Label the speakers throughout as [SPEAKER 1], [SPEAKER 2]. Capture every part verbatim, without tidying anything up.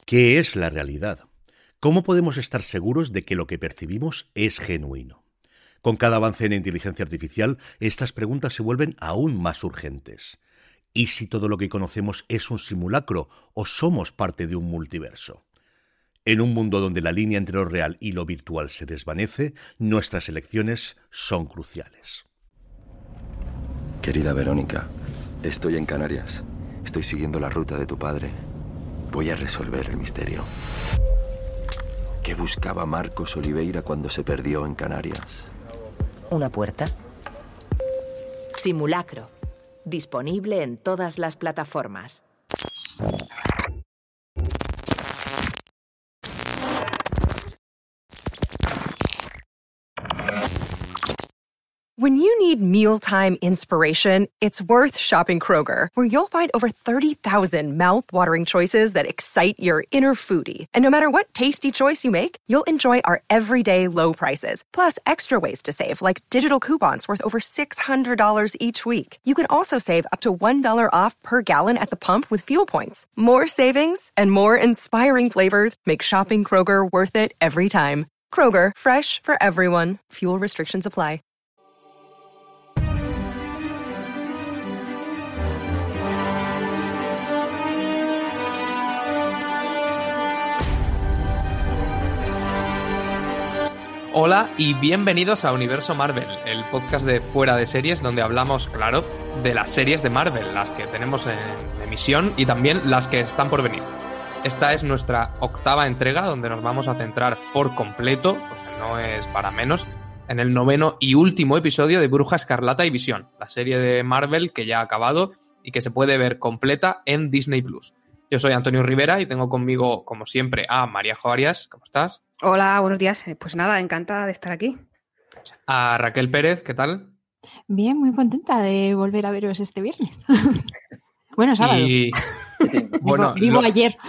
[SPEAKER 1] ¿Qué es la realidad? ¿Cómo podemos estar seguros de que lo que percibimos es genuino? Con cada avance en inteligencia artificial, estas preguntas se vuelven aún más urgentes. ¿Y si todo lo que conocemos es un simulacro o somos parte de un multiverso? En un mundo donde la línea entre lo real y lo virtual se desvanece, nuestras elecciones son cruciales.
[SPEAKER 2] Querida Verónica, estoy en Canarias. Estoy siguiendo la ruta de tu padre. Voy a resolver el misterio. ¿Qué buscaba Marcos Oliveira cuando se perdió en Canarias?
[SPEAKER 3] ¿Una puerta? Simulacro. Disponible en todas las plataformas.
[SPEAKER 4] When you need mealtime inspiration, it's worth shopping Kroger, where you'll find over thirty thousand mouth-watering choices that excite your inner foodie. And no matter what tasty choice you make, you'll enjoy our everyday low prices, plus extra ways to save, like digital coupons worth over six hundred dollars each week. You can also save up to one dollar off per gallon at the pump with fuel points. More savings and more inspiring flavors make shopping Kroger worth it every time. Kroger, fresh for everyone. Fuel restrictions apply.
[SPEAKER 5] Hola y bienvenidos a Universo Marvel, el podcast de Fuera de Series donde hablamos, claro, de las series de Marvel, las que tenemos en emisión y también las que están por venir. Esta es nuestra octava entrega donde nos vamos a centrar por completo, porque no es para menos, en el noveno y último episodio de Bruja Escarlata y Visión, la serie de Marvel que ya ha acabado y que se puede ver completa en Disney plus. Yo soy Antonio Rivera y tengo conmigo, como siempre, a Maríajo Arias. ¿Cómo estás?
[SPEAKER 6] Hola, buenos días. Pues nada, encantada de estar aquí.
[SPEAKER 5] A Raquel Pérez, ¿qué tal?
[SPEAKER 7] Bien, muy contenta de volver a veros este viernes. Bueno, sábado.
[SPEAKER 5] Y... bueno,
[SPEAKER 7] vivo
[SPEAKER 5] lo...
[SPEAKER 7] ayer.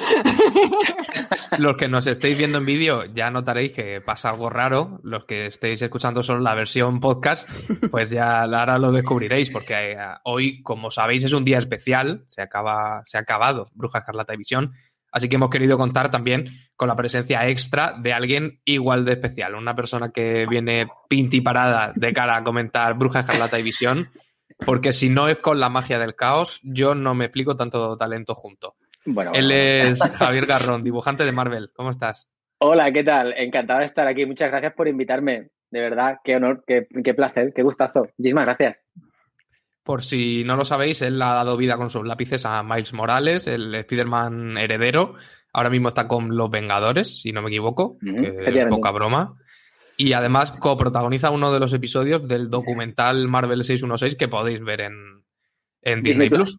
[SPEAKER 5] Los que nos estéis viendo en vídeo ya notaréis que pasa algo raro. Los que estéis escuchando solo la versión podcast, pues ya ahora lo descubriréis, porque hoy, como sabéis, es un día especial. Se acaba, se ha acabado Bruja Escarlata y Visión. Así que hemos querido contar también con la presencia extra de alguien igual de especial. Una persona que viene pintiparada de cara a comentar Bruja Escarlata y Visión. Porque si no es con la magia del caos, yo no me explico tanto talento junto.
[SPEAKER 8] Bueno,
[SPEAKER 5] Él
[SPEAKER 8] bueno.
[SPEAKER 5] es Javier Garrón, dibujante de Marvel. ¿Cómo estás?
[SPEAKER 8] Hola, ¿qué tal? Encantado de estar aquí. Muchas gracias por invitarme. De verdad, qué honor, qué, qué placer, qué gustazo. Muchísimas gracias.
[SPEAKER 5] Por si no lo sabéis, él ha dado vida con sus lápices a Miles Morales, el Spider-Man heredero. Ahora mismo está con Los Vengadores, si no me equivoco,
[SPEAKER 8] Mm-hmm.
[SPEAKER 5] que es poca broma. Y además coprotagoniza uno de los episodios del documental Marvel seiscientos dieciséis que podéis ver en, en Disney plus.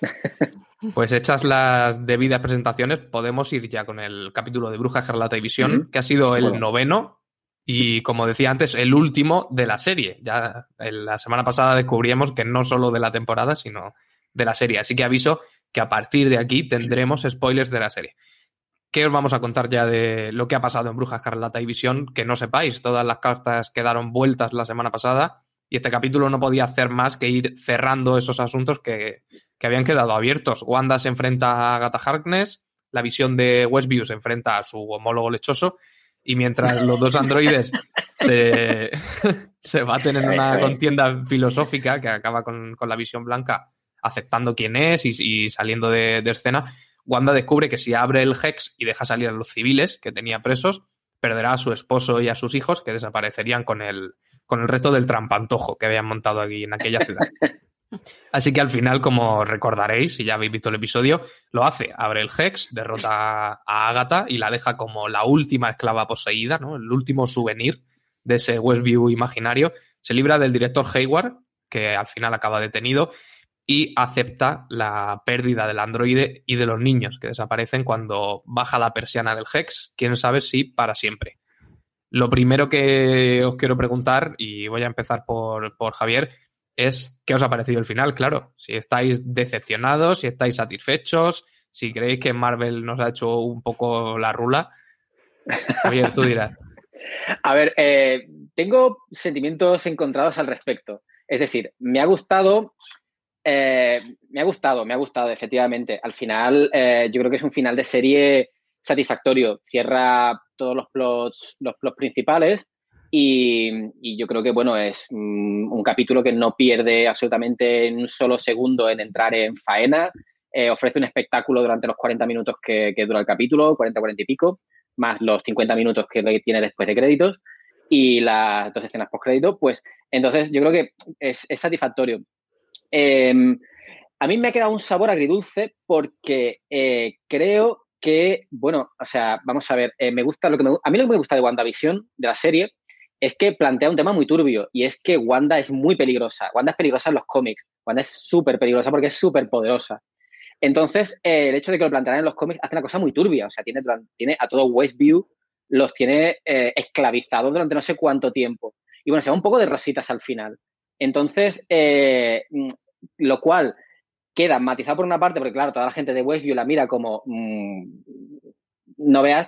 [SPEAKER 5] Pues hechas las debidas presentaciones, podemos ir ya con el capítulo de Bruja Escarlata y Visión, mm-hmm. que ha sido el bueno. noveno y, como decía antes, el último de la serie. Ya en la semana pasada descubríamos que no solo de la temporada, sino de la serie. Así que aviso que a partir de aquí tendremos spoilers de la serie. ¿Qué os vamos a contar ya de lo que ha pasado en Bruja Escarlata y Visión? Que no sepáis, todas las cartas quedaron vueltas la semana pasada y este capítulo no podía hacer más que ir cerrando esos asuntos que, que habían quedado abiertos. Wanda se enfrenta a Agatha Harkness, la Visión de Westview se enfrenta a su homólogo lechoso y mientras los dos androides se, se baten en una contienda filosófica que acaba con, con la Visión Blanca aceptando quién es y, y saliendo de, de escena, Wanda descubre que si abre el Hex y deja salir a los civiles que tenía presos, perderá a su esposo y a sus hijos que desaparecerían con el, con el resto del trampantojo que habían montado aquí en aquella ciudad. Así que al final, como recordaréis, si ya habéis visto el episodio, lo hace. Abre el Hex, derrota a Agatha y la deja como la última esclava poseída, ¿no? El último souvenir de ese Westview imaginario. Se libra del director Hayward, que al final acaba detenido, y acepta la pérdida del androide y de los niños que desaparecen cuando baja la persiana del Hex, quién sabe si para siempre. Lo primero que os quiero preguntar, y voy a empezar por, por Javier, es ¿qué os ha parecido el final? Claro, si estáis decepcionados, si estáis satisfechos, si creéis que Marvel nos ha hecho un poco la rula. Javier, tú dirás.
[SPEAKER 8] A ver, eh, tengo sentimientos encontrados al respecto. Es decir, me ha gustado... Eh, me ha gustado, me ha gustado, efectivamente. Al final, eh, yo creo que es un final de serie satisfactorio. Cierra todos los plots, los plots principales y, y yo creo que, bueno, es mm, un capítulo que no pierde absolutamente en un solo segundo en entrar en faena. Eh, ofrece un espectáculo durante los cuarenta minutos que, que dura el capítulo, cuarenta, cuarenta y pico, más los cincuenta minutos que tiene después de créditos y las dos escenas post-crédito. Pues entonces yo creo que es, es satisfactorio. Eh, a mí me ha quedado un sabor agridulce porque eh, creo que, bueno, o sea, vamos a ver, eh, me gusta lo que me, a mí lo que me gusta de WandaVision, de la serie, es que plantea un tema muy turbio y es que Wanda es muy peligrosa. Wanda es peligrosa en los cómics. Wanda es súper peligrosa porque es súper poderosa. Entonces, eh, el hecho de que lo plantearan en los cómics hace una cosa muy turbia. O sea, tiene, tiene a todo Westview, los tiene eh, esclavizados durante no sé cuánto tiempo. Y bueno, se va un poco de rositas al final. Entonces, eh, lo cual queda matizado por una parte, porque claro, toda la gente de Westview la mira como mmm, no veas,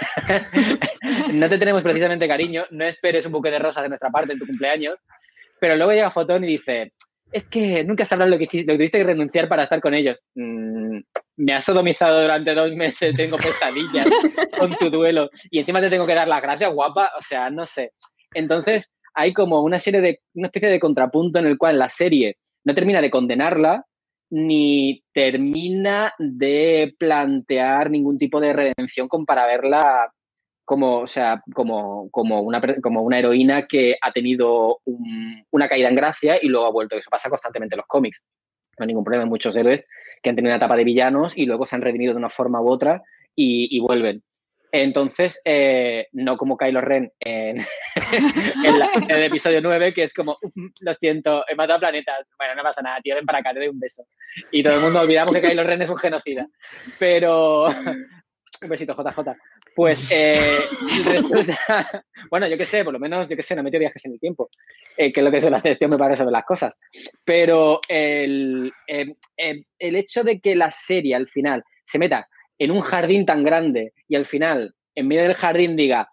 [SPEAKER 8] no te tenemos precisamente cariño, no esperes un buque de rosas de nuestra parte en tu cumpleaños, pero luego llega Fotón y dice, es que nunca has hablado lo que, lo que tuviste que renunciar para estar con ellos. Mm, me has sodomizado durante dos meses, tengo pesadillas con tu duelo y encima te tengo que dar las gracias, guapa, o sea, no sé. Entonces hay como una serie de, una especie de contrapunto en el cual la serie no termina de condenarla ni termina de plantear ningún tipo de redención como para verla como, o sea, como, como, una, como una heroína que ha tenido un, una caída en gracia y luego ha vuelto. Eso pasa constantemente en los cómics. No hay ningún problema en muchos héroes que han tenido una etapa de villanos y luego se han redimido de una forma u otra y, y vuelven. Entonces, eh, no como Kylo Ren en, en, la, en el episodio nueve, que es como, lo siento, he matado planetas. Bueno, no pasa nada, tío, ven para acá, te doy un beso. Y todo el mundo olvidamos que Kylo Ren es un genocida. Pero, un besito, J J. Pues eh, resulta, bueno, yo qué sé, por lo menos, yo qué sé, no he metido viajes en el tiempo, eh, que es lo que suele hacer este hombre para resolver las cosas. Pero el, eh, eh, el hecho de que la serie al final se meta en un jardín tan grande y al final, en medio del jardín, diga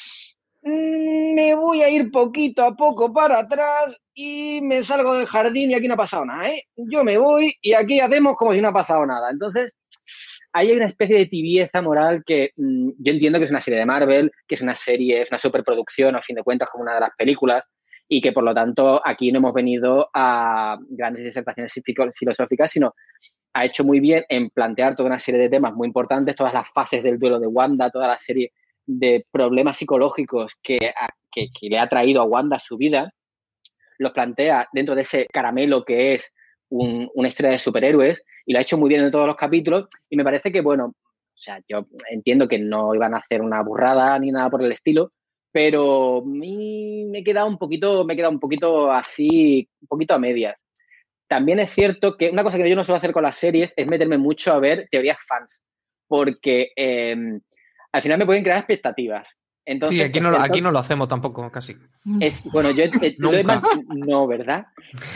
[SPEAKER 8] mmm, me voy a ir poquito a poco para atrás y me salgo del jardín y aquí no ha pasado nada, ¿eh? Yo me voy y aquí hacemos como si no ha pasado nada. Entonces, ahí hay una especie de tibieza moral que mmm, yo entiendo que es una serie de Marvel, que es una serie, es una superproducción, a fin de cuentas, como una de las películas, y que, por lo tanto, aquí no hemos venido a grandes disertaciones filosóficas, sino ha hecho muy bien en plantear toda una serie de temas muy importantes, todas las fases del duelo de Wanda, toda la serie de problemas psicológicos que, que, que le ha traído a Wanda su vida, los plantea dentro de ese caramelo que es un, una historia de superhéroes y lo ha hecho muy bien en todos los capítulos y me parece que, bueno, o sea, yo entiendo que no iban a hacer una burrada ni nada por el estilo, pero a mí me he quedado un poquito, me he quedado un poquito así, un poquito a medias. También es cierto que una cosa que yo no suelo hacer con las series es meterme mucho a ver teorías fans, porque eh, al final me pueden crear expectativas. Entonces,
[SPEAKER 5] sí, aquí no, aquí no lo hacemos tampoco, casi.
[SPEAKER 8] Es, bueno, yo eh, lo he no, ¿verdad?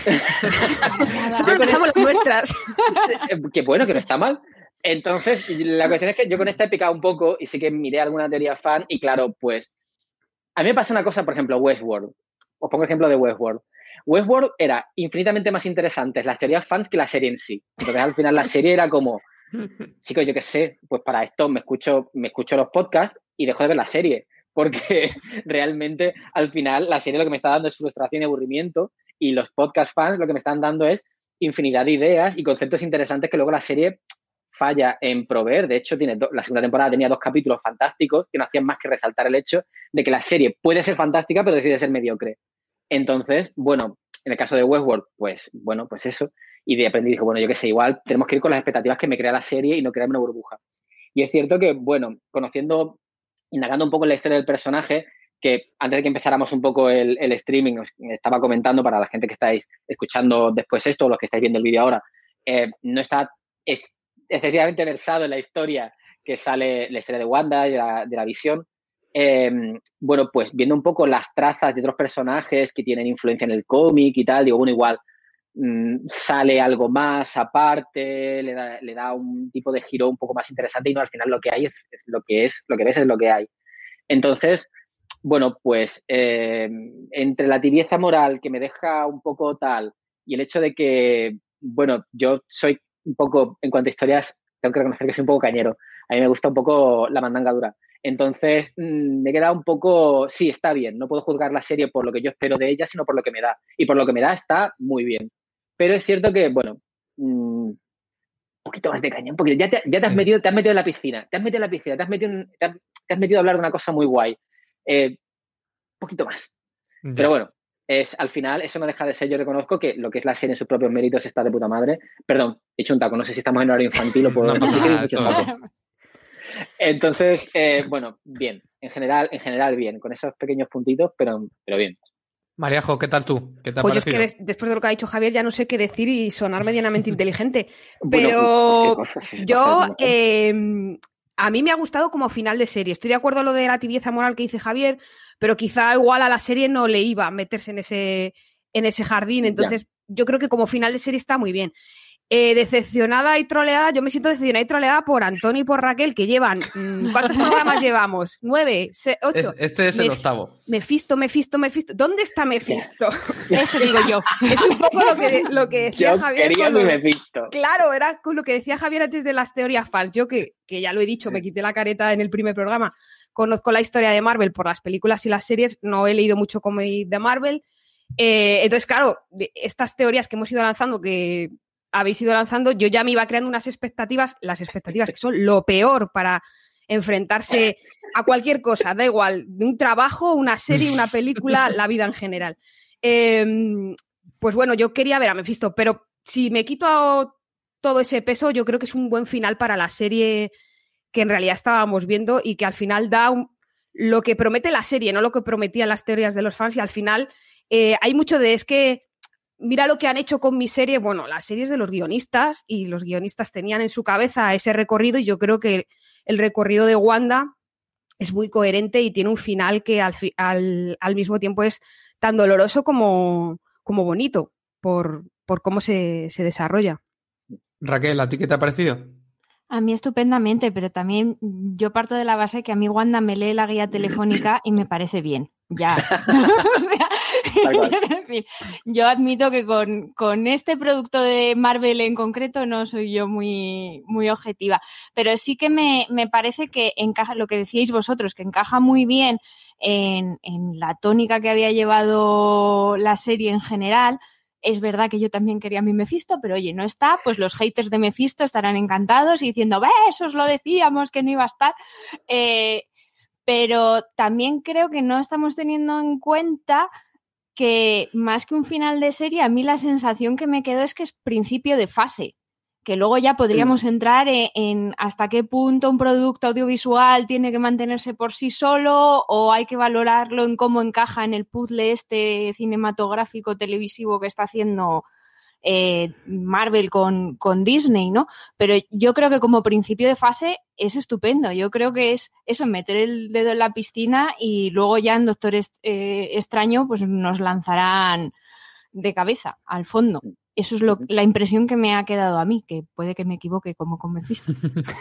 [SPEAKER 6] Solo empezamos las nuestras.
[SPEAKER 8] Que bueno, que no está mal. Entonces, la cuestión es que yo con esta he picado un poco y sí que miré alguna teoría fan y claro, pues a mí me pasa una cosa, por ejemplo, Westworld. Os pongo el ejemplo de Westworld. Westworld era infinitamente más interesante las teorías fans que la serie en sí. Entonces, al final, la serie era como, chicos, yo qué sé, pues para esto me escucho, me escucho los podcasts y dejo de ver la serie. Porque realmente, al final, la serie lo que me está dando es frustración y aburrimiento y los podcast fans lo que me están dando es infinidad de ideas y conceptos interesantes que luego la serie falla en proveer. De hecho, tiene do- la segunda temporada tenía dos capítulos fantásticos que no hacían más que resaltar el hecho de que la serie puede ser fantástica, pero decide ser mediocre. Entonces, bueno, en el caso de Westworld, pues, bueno, pues eso. Y de aprendí, dije, bueno, yo qué sé, igual tenemos que ir con las expectativas que me crea la serie y no crearme una burbuja. Y es cierto que, bueno, conociendo, indagando un poco en la historia del personaje, que antes de que empezáramos un poco el, el streaming, os estaba comentando para la gente que estáis escuchando después esto, o los que estáis viendo el vídeo ahora, eh, no está es, excesivamente versado en la historia que sale, la historia de Wanda y de la, de la Visión. Eh, bueno, pues viendo un poco las trazas de otros personajes que tienen influencia en el cómic y tal, digo, bueno, igual mmm, sale algo más aparte, le da, le da un tipo de giro un poco más interesante y no, al final lo que hay es, es lo que es, lo que ves es lo que hay. Entonces, bueno, pues eh, entre la tibieza moral que me deja un poco tal y el hecho de que, bueno, yo soy un poco, en cuanto a historias tengo que reconocer que soy un poco cañero. A mí me gusta un poco la mandanga dura. Entonces, mmm, me he quedado un poco... Sí, está bien. No puedo juzgar la serie por lo que yo espero de ella, sino por lo que me da. Y por lo que me da está muy bien. Pero es cierto que, bueno... Mmm, un poquito más de caña, un poquito. Ya, te, ya te, has metido, te has metido en la piscina. Te has metido en la piscina. Te has metido, en, te has, te has metido a hablar de una cosa muy guay. Eh, un poquito más. Ya. Pero bueno, es, al final eso no deja de ser, yo reconozco que lo que es la serie en sus propios méritos está de puta madre. Perdón, he hecho un taco, no sé si estamos en horario infantil o puedo...
[SPEAKER 5] No pasa nada, mucho taco.
[SPEAKER 8] Entonces, eh, bueno, bien. En general, en general bien, con esos pequeños puntitos, pero, pero bien.
[SPEAKER 5] Mariajo, ¿qué tal tú? ¿Qué te ha
[SPEAKER 6] pues yo
[SPEAKER 5] parecido?
[SPEAKER 6] es que des, después de lo que ha dicho Javier ya no sé qué decir y sonar medianamente inteligente. Pero bueno, yo... Eh, a mí me ha gustado como final de serie. Estoy de acuerdo en lo de la tibieza moral que dice Javier, pero quizá igual a la serie no le iba meterse en ese, en ese jardín. Entonces, ya. Yo creo que como final de serie está muy bien. Eh, decepcionada y troleada, yo me siento decepcionada y troleada por Antonio y por Raquel, que llevan... ¿Cuántos programas llevamos? ¿Nueve? Se, ¿Ocho?
[SPEAKER 5] Este es el Mef octavo.
[SPEAKER 6] Mefisto, Mefisto, Mefisto. ¿Dónde está Mefisto? Eso digo yo. Es un poco lo que, lo que decía
[SPEAKER 8] yo
[SPEAKER 6] Javier.
[SPEAKER 8] Quería mi Mefisto.
[SPEAKER 6] Claro, era con lo que decía Javier antes de las teorías fans. Yo que, que ya lo he dicho, me quité la careta en el primer programa. Conozco la historia de Marvel por las películas y las series. No he leído mucho cómic de Marvel. Eh, entonces, claro, estas teorías que hemos ido lanzando, que habéis ido lanzando, yo ya me iba creando unas expectativas, las expectativas que son lo peor para enfrentarse a cualquier cosa, da igual, un trabajo, una serie, una película, la vida en general. Eh, pues bueno, yo quería ver a Mephisto, pero si me quito todo ese peso, yo creo que es un buen final para la serie que en realidad estábamos viendo y que al final da un, lo que promete la serie, no lo que prometían las teorías de los fans, y al final eh, hay mucho de, es que mira lo que han hecho con mi serie. Bueno, las series de los guionistas, y los guionistas tenían en su cabeza ese recorrido, y yo creo que el recorrido de Wanda es muy coherente y tiene un final que al, al, al mismo tiempo es tan doloroso como, como bonito por, por cómo se, se desarrolla.
[SPEAKER 5] Raquel, ¿a ti qué te ha parecido?
[SPEAKER 7] A mí estupendamente, pero también yo parto de la base que a mí Wanda me lee la guía telefónica y me parece bien. Ya. O sea, es decir, yo admito que con, con este producto de Marvel en concreto no soy yo muy, muy objetiva, pero sí que me, me parece que encaja, lo que decíais vosotros, que encaja muy bien en, en la tónica que había llevado la serie en general. Es verdad que yo también quería a mi Mephisto, pero oye, no está, pues los haters de Mephisto estarán encantados y diciendo, ¡ves! Os lo decíamos que no iba a estar. Eh, pero también creo que no estamos teniendo en cuenta que más que un final de serie, a mí la sensación que me quedó es que es principio de fase, que luego ya podríamos entrar en, en hasta qué punto un producto audiovisual tiene que mantenerse por sí solo o hay que valorarlo en cómo encaja en el puzzle este cinematográfico televisivo que está haciendo eh, Marvel con, con Disney, ¿no? Pero yo creo que como principio de fase es estupendo. Yo creo que es eso, meter el dedo en la piscina y luego ya en Doctor Est- eh, Extraño pues nos lanzarán de cabeza al fondo. Eso es lo, la impresión que me ha quedado a mí, que puede que me equivoque como con Mephisto.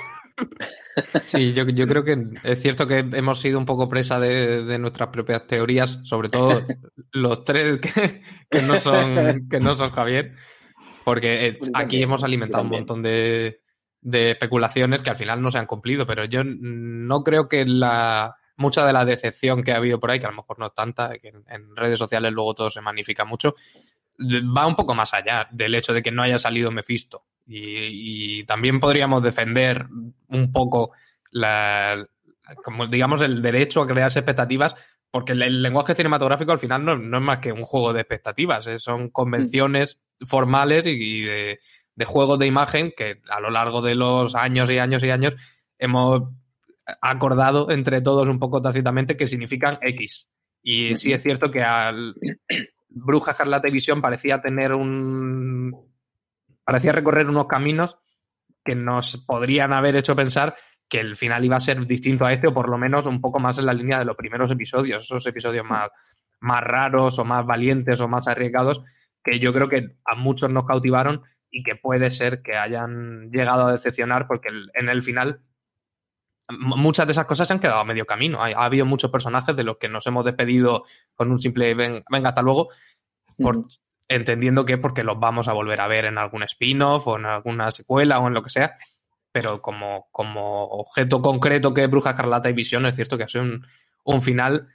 [SPEAKER 5] Sí, yo, yo creo que es cierto que hemos sido un poco presa de, de nuestras propias teorías, sobre todo los tres que, que, no, son, que no son Javier, porque aquí hemos alimentado un montón de, de especulaciones que al final no se han cumplido, pero yo no creo que la mucha de la decepción que ha habido por ahí, que a lo mejor no es tanta, que en, en redes sociales luego todo se magnifica mucho, va un poco más allá del hecho de que no haya salido Mephisto. Y, y también podríamos defender un poco la, como digamos, el derecho a crearse expectativas, porque el, el lenguaje cinematográfico al final no, no es más que un juego de expectativas, ¿eh? Son convenciones mm. formales y de, de juegos de imagen que a lo largo de los años y años y años hemos acordado entre todos un poco tácitamente que significan X. Y sí es cierto que al Bruja Escarlata y Visión parecía tener un... parecía recorrer unos caminos que nos podrían haber hecho pensar que el final iba a ser distinto a este, o por lo menos un poco más en la línea de los primeros episodios, esos episodios más, más raros o más valientes o más arriesgados, que yo creo que a muchos nos cautivaron y que puede ser que hayan llegado a decepcionar, porque en el final muchas de esas cosas se han quedado a medio camino. Ha, ha habido muchos personajes de los que nos hemos despedido con un simple ven, venga, hasta luego, por, uh-huh. entendiendo que es porque los vamos a volver a ver en algún spin-off o en alguna secuela o en lo que sea, pero como, como objeto concreto que es Bruja Escarlata y Visión, es cierto que ha sido un, un final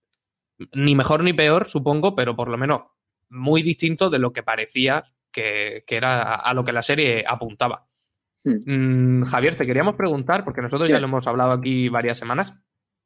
[SPEAKER 5] ni mejor ni peor, supongo, pero por lo menos muy distinto de lo que parecía que, que era a, a lo que la serie apuntaba. Hmm. Mm, Javier, te queríamos preguntar, porque nosotros ya lo hemos hablado aquí varias semanas,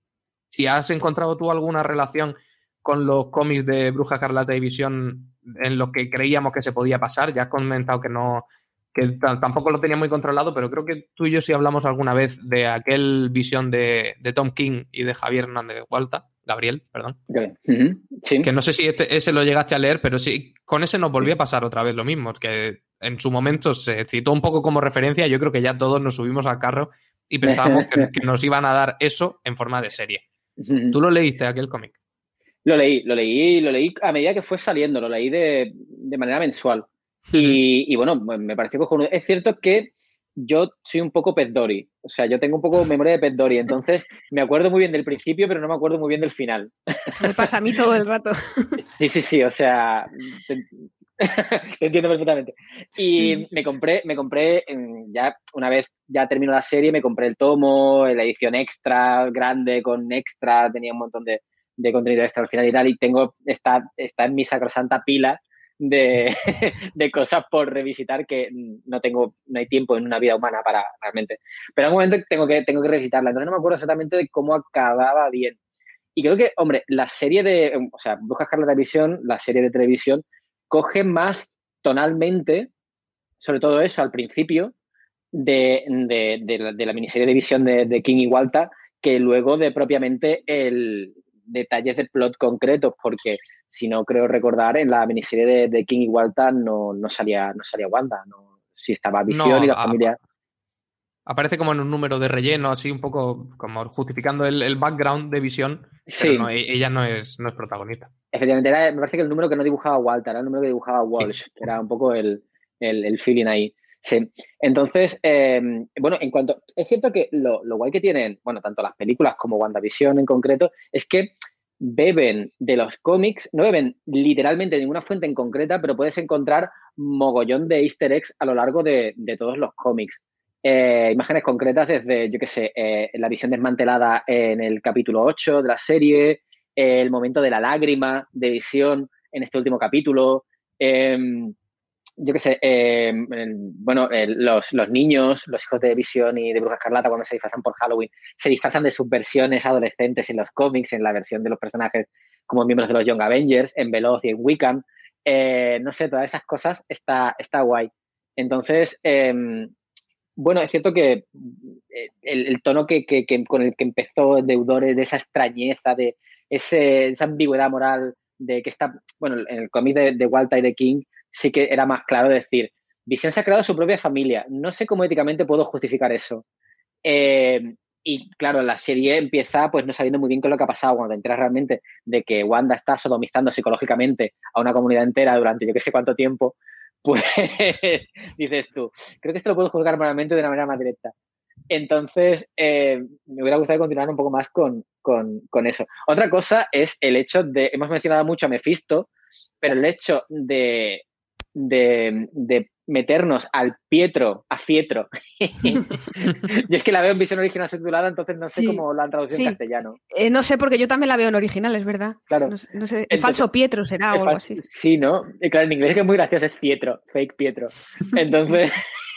[SPEAKER 5] si has encontrado tú alguna relación con los cómics de Bruja Escarlata y Visión en lo que creíamos que se podía pasar. Ya has comentado que no, que t- tampoco lo tenía muy controlado, pero creo que tú y yo sí hablamos alguna vez de aquel Visión de, de Tom King y de Javier Hernández Walta, Gabriel, perdón.
[SPEAKER 8] Okay. Uh-huh. Sí.
[SPEAKER 5] Que no sé si este, ese lo llegaste a leer, pero sí, con ese nos volvió a pasar otra vez lo mismo, que en su momento se citó un poco como referencia. Yo creo que ya todos nos subimos al carro y pensábamos que, que nos iban a dar eso en forma de serie. Uh-huh. ¿Tú lo leíste, aquel cómic?
[SPEAKER 8] Lo leí, lo leí, lo leí a medida que fue saliendo, lo leí de, de manera mensual. Uh-huh. Y, y bueno, me pareció cojonudo. Es cierto que yo soy un poco Pez Dory, o sea, yo tengo un poco memoria de Pez Dory, entonces me acuerdo muy bien del principio, pero no me acuerdo muy bien del final.
[SPEAKER 6] Eso me pasa a mí todo el rato.
[SPEAKER 8] Sí, sí, sí, o sea, te, te entiendo perfectamente. Y me compré, me compré, ya una vez ya terminó la serie, me compré el tomo, la edición extra, grande, con extra, tenía un montón de, de contenido extra al final y tal, y tengo, está, está en mi sacrosanta pila de, de cosas por revisitar que no tengo, no hay tiempo en una vida humana para realmente. Pero en un momento tengo que, tengo que revisitarla. Entonces no me acuerdo exactamente de cómo acababa bien. Y creo que, hombre, la serie de, o sea, Bruja Escarlata Visión, la serie de televisión, coge más tonalmente, sobre todo eso al principio, de, de, de, la, de la miniserie de Visión de, de King y Walta, que luego de propiamente el detalles de plot concretos, porque si no creo recordar, en la miniserie de, de King y Walta no, no salía no salía Wanda, no, si estaba Visión no, y la a, familia.
[SPEAKER 5] Aparece como en un número de relleno, así un poco como justificando el, el background de Visión,
[SPEAKER 8] sí.
[SPEAKER 5] Pero no, ella no es, no es protagonista.
[SPEAKER 8] Efectivamente, era, me parece que el número que no dibujaba Walter, era el número que dibujaba Walsh, sí. Que era un poco el, el, el feeling ahí. Sí. Entonces, eh, bueno, en cuanto... Es cierto que lo, lo guay que tienen, bueno, tanto las películas como WandaVision en concreto, es que beben de los cómics, no beben literalmente de ninguna fuente en concreta, pero puedes encontrar mogollón de easter eggs a lo largo de, de todos los cómics. Eh, imágenes concretas desde, yo qué sé, eh, la visión desmantelada en el capítulo ocho de la serie, eh, el momento de la lágrima de Visión en este último capítulo, eh, yo qué sé, eh, bueno, eh, los, los niños, los hijos de Visión y de Bruja Escarlata cuando se disfrazan por Halloween, se disfrazan de sus versiones adolescentes en los cómics, en la versión de los personajes como miembros de los Young Avengers, en Veloz y en Wiccan. Eh, no sé, todas esas cosas está, está guay. Entonces, eh, bueno, es cierto que el, el tono que, que, que con el que empezó Deudores, de esa extrañeza, de ese, esa ambigüedad moral, de que está, bueno, en el cómic de, de Walta y de King, sí que era más claro decir, Visión se ha creado su propia familia. No sé cómo éticamente puedo justificar eso. Eh, y claro, la serie empieza pues no sabiendo muy bien qué es lo que ha pasado cuando te enteras realmente de que Wanda está sodomizando psicológicamente a una comunidad entera durante yo qué sé cuánto tiempo, pues dices tú, creo que esto lo puedo juzgar moralmente de una manera más directa. Entonces, eh, me hubiera gustado continuar un poco más con, con, con eso. Otra cosa es el hecho de, hemos mencionado mucho a Mephisto, pero el hecho de, de, de meternos al Pietro, a Fietro. Yo es que la veo en versión original subtitulada, entonces no sé sí, cómo la han traducido sí. en castellano.
[SPEAKER 6] Eh, no sé, porque yo también la veo en original, es verdad.
[SPEAKER 8] Claro.
[SPEAKER 6] No, no sé, el entonces, falso Pietro será o algo así.
[SPEAKER 8] Sí, ¿no? Y claro, en inglés es que es muy gracioso, es Pietro, fake Pietro. Entonces,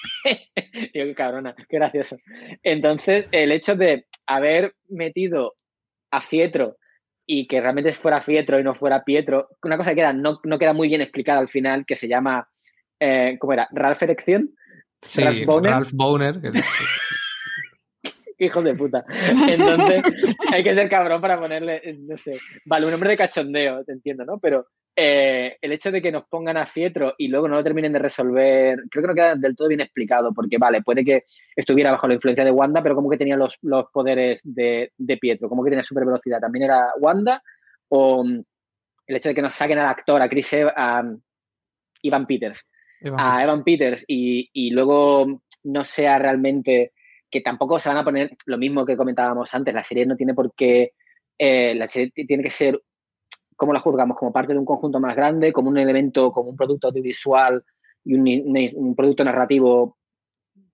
[SPEAKER 8] digo, qué cabrona, qué gracioso. Entonces, el hecho de haber metido a Fietro y que realmente fuera Fietro y no fuera Pietro, una cosa que queda, no, no queda muy bien explicada al final, que se llama, eh, ¿cómo era? ¿Ralph Erección?
[SPEAKER 5] Sí, Ralph Boner. Ralph Boner. Que...
[SPEAKER 8] Hijo de puta. Entonces, hay que ser cabrón para ponerle, no sé, vale, un nombre de cachondeo, te entiendo, ¿no? Pero eh, el hecho de que nos pongan a Fietro y luego no lo terminen de resolver, creo que no queda del todo bien explicado, porque vale, puede que estuviera bajo la influencia de Wanda, pero como que tenía los, los poderes de, de Pietro, como que tenía super velocidad, ¿también era Wanda? O el hecho de que nos saquen al actor, a Chris Ev a Evan Peters, Evan a Peters. Evan Peters y, y luego no sea realmente, que tampoco se van a poner lo mismo que comentábamos antes, la serie no tiene por qué, eh, la serie tiene que ser, ¿cómo la juzgamos? Como parte de un conjunto más grande, como un elemento, como un producto audiovisual y un, un producto narrativo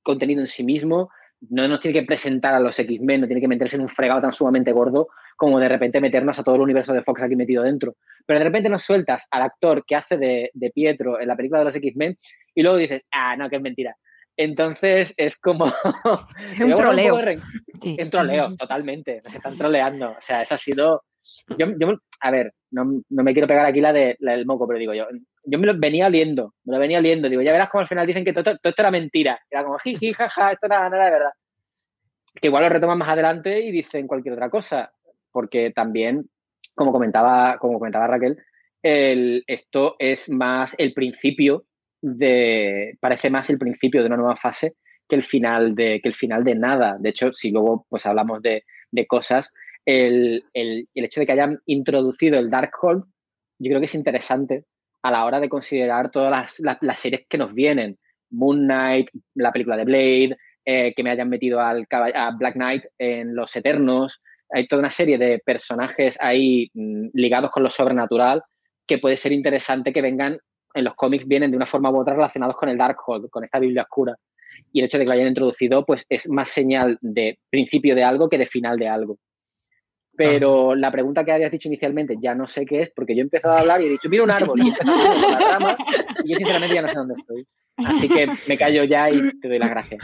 [SPEAKER 8] contenido en sí mismo, no nos tiene que presentar a los X-Men, no tiene que meterse en un fregado tan sumamente gordo como de repente meternos a todo el universo de Fox aquí metido dentro. Pero de repente nos sueltas al actor que hace de, de Pietro en la película de los X-Men y luego dices, ah, no, que es mentira. Entonces es como...
[SPEAKER 6] Es un troleo.
[SPEAKER 8] Un sí. Un troleo, totalmente. Nos están troleando. O sea, eso ha sido... Yo, yo a ver, no, no me quiero pegar aquí la, de, la del moco, pero digo yo, yo me lo venía oliendo, me lo venía oliendo. Digo, ya verás cómo al final dicen que todo, todo, todo esto era mentira. Era como, jiji, jaja, esto no, no era de verdad. Que igual lo retoman más adelante y dicen cualquier otra cosa. Porque también, como comentaba, como comentaba Raquel, el, esto es más el principio de... Parece más el principio de una nueva fase que el final de, que el final de nada. De hecho, si luego pues hablamos de, de cosas... El, el, el hecho de que hayan introducido el Darkhold, yo creo que es interesante a la hora de considerar todas las, las, las series que nos vienen. Moon Knight, la película de Blade, eh, que me hayan metido al, a Black Knight en Los Eternos. Hay toda una serie de personajes ahí mmm, ligados con lo sobrenatural que puede ser interesante que vengan, en los cómics vienen de una forma u otra relacionados con el Darkhold, con esta Biblia oscura. Y el hecho de que lo hayan introducido pues es más señal de principio de algo que de final de algo. Pero la pregunta que habías dicho inicialmente ya no sé qué es, porque yo he empezado a hablar y he dicho, mira un árbol, y he empezado a hablar de la rama, y yo sinceramente ya no sé dónde estoy. Así que me callo ya y te doy las gracias.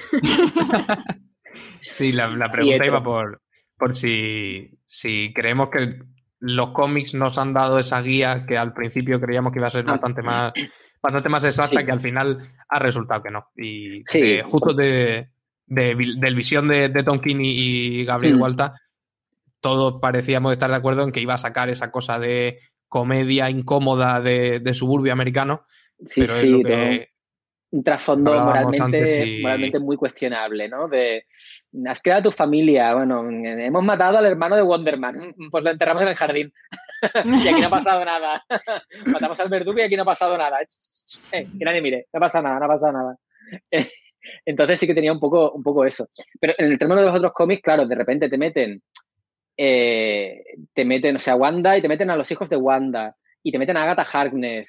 [SPEAKER 5] Sí, la, la pregunta sí, iba por, por si, si creemos que los cómics nos han dado esa guía que al principio creíamos que iba a ser bastante más, bastante más exacta, sí. Que al final ha resultado que no. Y sí. de, justo de, de, del visión de, de Tom King y Gabriel hmm. Walta, todos parecíamos estar de acuerdo en que iba a sacar esa cosa de comedia incómoda de, de suburbio americano.
[SPEAKER 8] Sí,
[SPEAKER 5] pero
[SPEAKER 8] sí,
[SPEAKER 5] es lo que
[SPEAKER 8] un trasfondo moralmente, y... moralmente muy cuestionable, ¿no? De, has creado tu familia, bueno, hemos matado al hermano de Wonder Man, pues lo enterramos en el jardín y aquí no ha pasado nada. Matamos al verdugo y aquí no ha pasado nada. Eh, que nadie mire, no ha pasado nada, no ha pasado nada. Entonces sí que tenía un poco, un poco eso. Pero en el término de los otros cómics, claro, de repente te meten Eh, te meten, o sea, Wanda y te meten a los hijos de Wanda y te meten a Agatha Harkness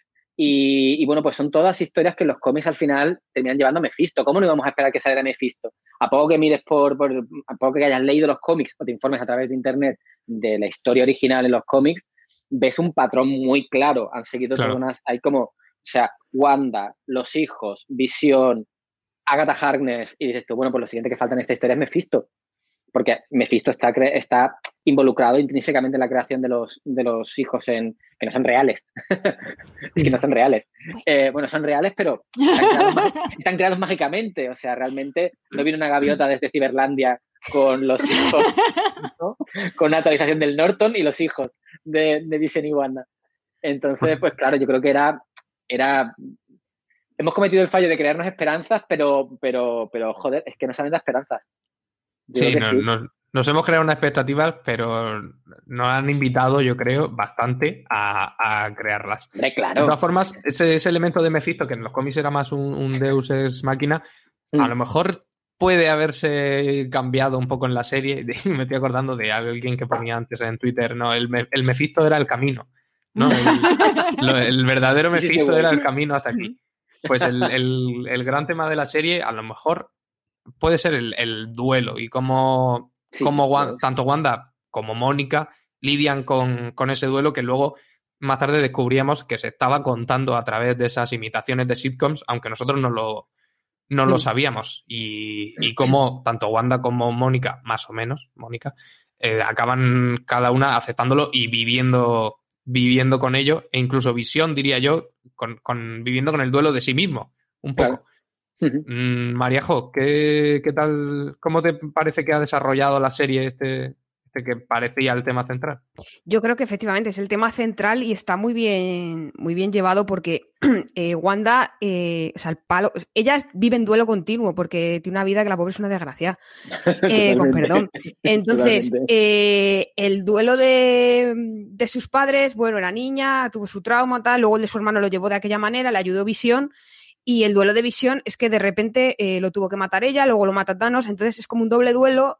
[SPEAKER 8] y, y bueno, pues son todas historias que los cómics al final terminan llevando a Mephisto. ¿Cómo no íbamos a esperar que saliera Mephisto? A poco que mires por, por a poco que hayas leído los cómics o te informes a través de internet de la historia original en los cómics, ves un patrón muy claro. Han seguido claro. todas unas, hay como, o sea, Wanda, los hijos, Visión, Agatha Harkness y dices tú, bueno, pues lo siguiente que falta en esta historia es Mephisto. Porque Mephisto está, está involucrado intrínsecamente en la creación de los, de los hijos en, que no son reales. Es que no son reales. Eh, bueno, son reales, pero están creados, están creados mágicamente. O sea, realmente no viene una gaviota desde Ciberlandia con los hijos, ¿no? Con una actualización del Norton y los hijos de, de Vision y Wanda. Entonces, pues claro, yo creo que era... era hemos cometido el fallo de crearnos esperanzas, pero, pero, pero joder, es que no salen de esperanzas.
[SPEAKER 5] Sí, no, sí. Nos, nos hemos creado unas expectativas, pero nos han invitado, yo creo, bastante a, a crearlas.
[SPEAKER 8] Hombre, claro.
[SPEAKER 5] De todas formas, ese, ese elemento de Mephisto, que en los cómics era más un, un Deus ex machina, mm. a lo mejor puede haberse cambiado un poco en la serie. Me estoy acordando de alguien que ponía antes en Twitter, no, el, el Mephisto era el camino, ¿no? El, lo, el verdadero Mephisto sí, sí, era el camino hasta aquí. Pues el, el, el gran tema de la serie, a lo mejor puede ser el, el duelo y cómo, sí, cómo Wanda, tanto Wanda como Mónica lidian con, con ese duelo que luego más tarde descubríamos que se estaba contando a través de esas imitaciones de sitcoms, aunque nosotros no lo, no lo sabíamos. Y, y cómo tanto Wanda como Mónica, más o menos, Mónica, eh, acaban cada una aceptándolo y viviendo, viviendo con ello, e incluso Visión, diría yo, con, con, viviendo con el duelo de sí mismo, un poco. Claro. Mm, Mariajo, ¿qué, ¿qué tal? ¿Cómo te parece que ha desarrollado la serie este, este que parecía el tema central?
[SPEAKER 6] Yo creo que efectivamente es el tema central y está muy bien, muy bien llevado porque eh, Wanda, eh, o sea, el palo, ella vive en duelo continuo porque tiene una vida que la pobre es una desgracia, eh, con perdón. Entonces, eh, el duelo de, de sus padres, bueno, era niña, tuvo su trauma, tal, luego el de su hermano lo llevó de aquella manera, le ayudó Visión. Y el duelo de Visión es que de repente eh, lo tuvo que matar ella, luego lo mata Thanos, entonces es como un doble duelo.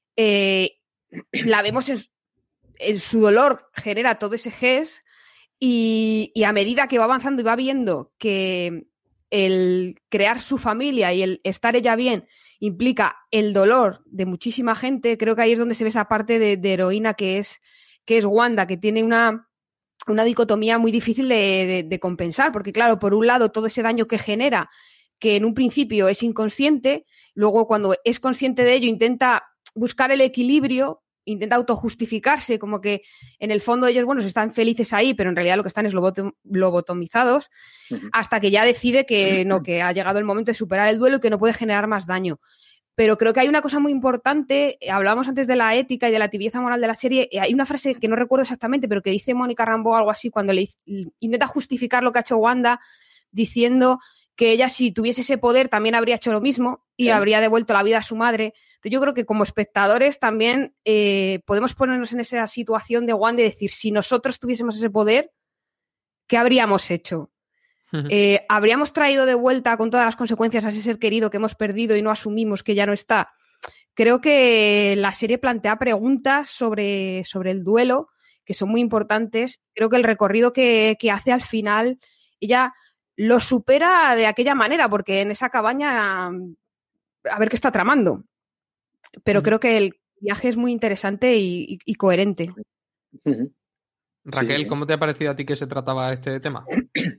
[SPEAKER 6] Eh, la vemos en, en su dolor, genera todo ese gest y, y a medida que va avanzando y va viendo que, el crear su familia y el estar ella bien implica el dolor de muchísima gente, creo que ahí es donde se ve esa parte de, de heroína que es, que es Wanda, que tiene una, una dicotomía muy difícil de, de, de compensar, porque claro, por un lado todo ese daño que genera, que en un principio es inconsciente, luego cuando es consciente de ello intenta buscar el equilibrio, intenta autojustificarse, como que en el fondo ellos, bueno, están felices ahí, pero en realidad lo que están es lobotom- lobotomizados, uh-huh. hasta que ya decide que no, que ha llegado el momento de superar el duelo y que no puede generar más daño. Pero creo que hay una cosa muy importante, hablábamos antes de la ética y de la tibieza moral de la serie, hay una frase que no recuerdo exactamente, pero que dice Mónica Rambeau algo así, cuando le intenta justificar lo que ha hecho Wanda, diciendo que ella, si tuviese ese poder, también habría hecho lo mismo y sí. habría devuelto la vida a su madre. Entonces, yo creo que como espectadores también eh, podemos ponernos en esa situación de Wanda y decir, si nosotros tuviésemos ese poder, ¿qué habríamos hecho? Uh-huh. Eh, ¿Habríamos traído de vuelta con todas las consecuencias a ese ser querido que hemos perdido y no asumimos que ya no está? Creo que la serie plantea preguntas sobre, sobre el duelo que son muy importantes. Creo que el recorrido que, que hace al final, ella lo supera de aquella manera, porque en esa cabaña a ver qué está tramando. Pero uh-huh. creo que el viaje es muy interesante y, y, y coherente.
[SPEAKER 5] Uh-huh. Raquel, sí. ¿Cómo te ha parecido a ti que se trataba este tema?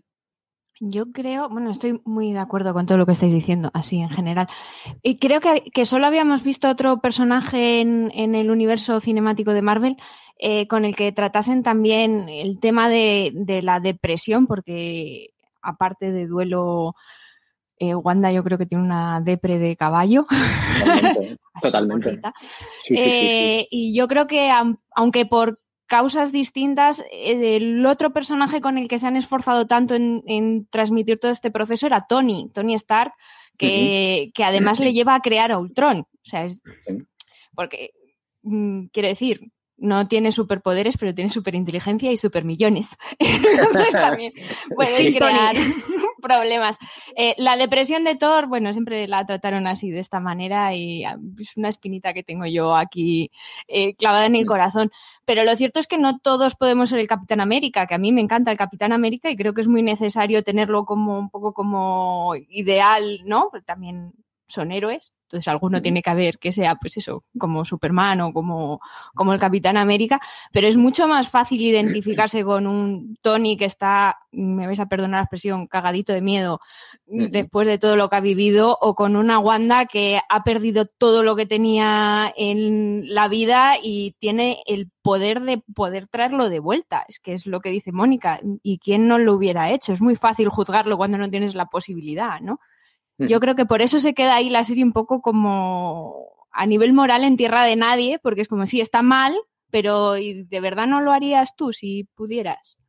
[SPEAKER 7] Yo creo, bueno, estoy muy de acuerdo con todo lo que estáis diciendo, así en general. Y creo que, que solo habíamos visto otro personaje en, en el universo cinemático de Marvel eh, con el que tratasen también el tema de, de la depresión, porque aparte de duelo, eh, Wanda yo creo que tiene una depre de caballo.
[SPEAKER 8] Totalmente. Totalmente.
[SPEAKER 7] Sí, sí, eh, sí, sí. Y yo creo que, aunque por causas distintas, el otro personaje con el que se han esforzado tanto en, en transmitir todo este proceso era Tony, Tony Stark, que, uh-huh. que además le lleva a crear a Ultron. O sea, es sí. porque, mm, quiero decir, no tiene superpoderes, pero tiene superinteligencia y supermillones. Entonces también puedes sí, crear problemas. Eh, la depresión de Thor, bueno, siempre la trataron así, de esta manera, y es una espinita que tengo yo aquí eh, clavada en el corazón. Pero lo cierto es que no todos podemos ser el Capitán América, que a mí me encanta el Capitán América y creo que es muy necesario tenerlo como un poco como ideal, ¿no? También son héroes, entonces alguno tiene que haber que sea, pues eso, como Superman o como, como el Capitán América, pero es mucho más fácil identificarse con un Tony que está, me vais a perdonar la expresión, cagadito de miedo después de todo lo que ha vivido, o con una Wanda que ha perdido todo lo que tenía en la vida y tiene el poder de poder traerlo de vuelta, es que es lo que dice Mónica, y quién no lo hubiera hecho, es muy fácil juzgarlo cuando no tienes la posibilidad, ¿no? Yo creo que por eso se queda ahí la serie un poco como a nivel moral en tierra de nadie, porque es como, sí, está mal, pero ¿de verdad no lo harías tú si pudieras?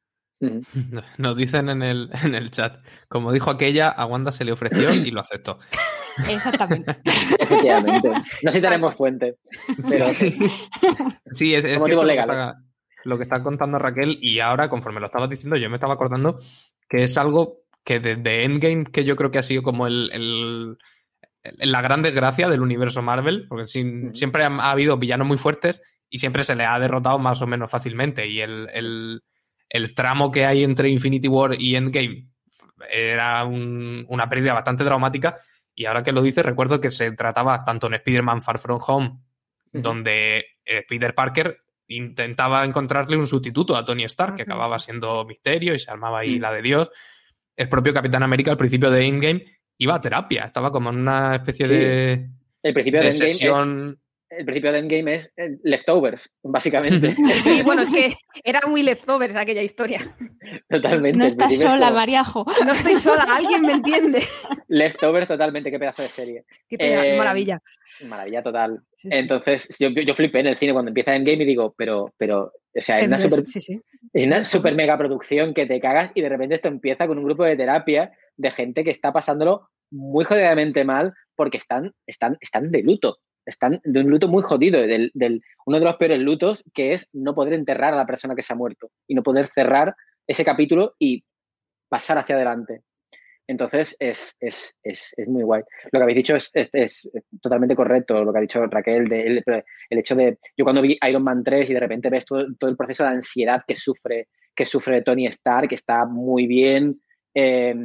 [SPEAKER 5] Nos dicen en el, en el chat, como dijo aquella, a Wanda se le ofreció y lo aceptó.
[SPEAKER 7] Exactamente.
[SPEAKER 8] Efectivamente. No citaremos fuente, pero sí.
[SPEAKER 5] Sí, es, es cierto lo que, está, lo que está contando Raquel, y ahora, conforme lo estabas diciendo, yo me estaba acordando que es algo que desde Endgame, que yo creo que ha sido como el, el, el, la gran desgracia del universo Marvel, porque sin, siempre ha, ha habido villanos muy fuertes y siempre se les ha derrotado más o menos fácilmente, y el, el, el tramo que hay entre Infinity War y Endgame era un, una pérdida bastante traumática, y ahora que lo dices, recuerdo que se trataba tanto en Spider-Man Far From Home, uh-huh. donde eh, Peter Parker intentaba encontrarle un sustituto a Tony Stark, que acababa siendo Misterio y se armaba ahí uh-huh. la de Dios. El propio Capitán América al principio de Endgame iba a terapia, estaba como en una especie sí. de,
[SPEAKER 8] el principio de,
[SPEAKER 5] de
[SPEAKER 8] Endgame
[SPEAKER 5] sesión.
[SPEAKER 8] Es, el principio de Endgame es leftovers, básicamente.
[SPEAKER 6] Sí, bueno, es que era muy leftovers aquella historia.
[SPEAKER 8] Totalmente.
[SPEAKER 7] No estás sola, como... Mariajo.
[SPEAKER 6] No estoy sola, alguien me entiende.
[SPEAKER 8] Leftovers totalmente, qué pedazo de serie.
[SPEAKER 6] Qué pedazo, eh, maravilla.
[SPEAKER 8] Maravilla total.
[SPEAKER 6] Sí, sí.
[SPEAKER 8] Entonces, yo, yo flipé en el cine cuando empieza Endgame y digo, pero, pero, o sea, es, es una super,
[SPEAKER 6] sí, sí.
[SPEAKER 8] es una super mega producción que te cagas y de repente esto empieza con un grupo de terapia de gente que está pasándolo muy jodidamente mal porque están, están, están de luto. Están de un luto muy jodido, del, del, uno de los peores lutos, que es no poder enterrar a la persona que se ha muerto y no poder cerrar ese capítulo y pasar hacia adelante. Entonces, es, es, es, es muy guay. Lo que habéis dicho es, es, es totalmente correcto, lo que ha dicho Raquel, de, el, el hecho de... Yo cuando vi Iron Man tres y de repente ves todo, todo el proceso de ansiedad que sufre, que sufre Tony Stark, que está muy bien... Eh,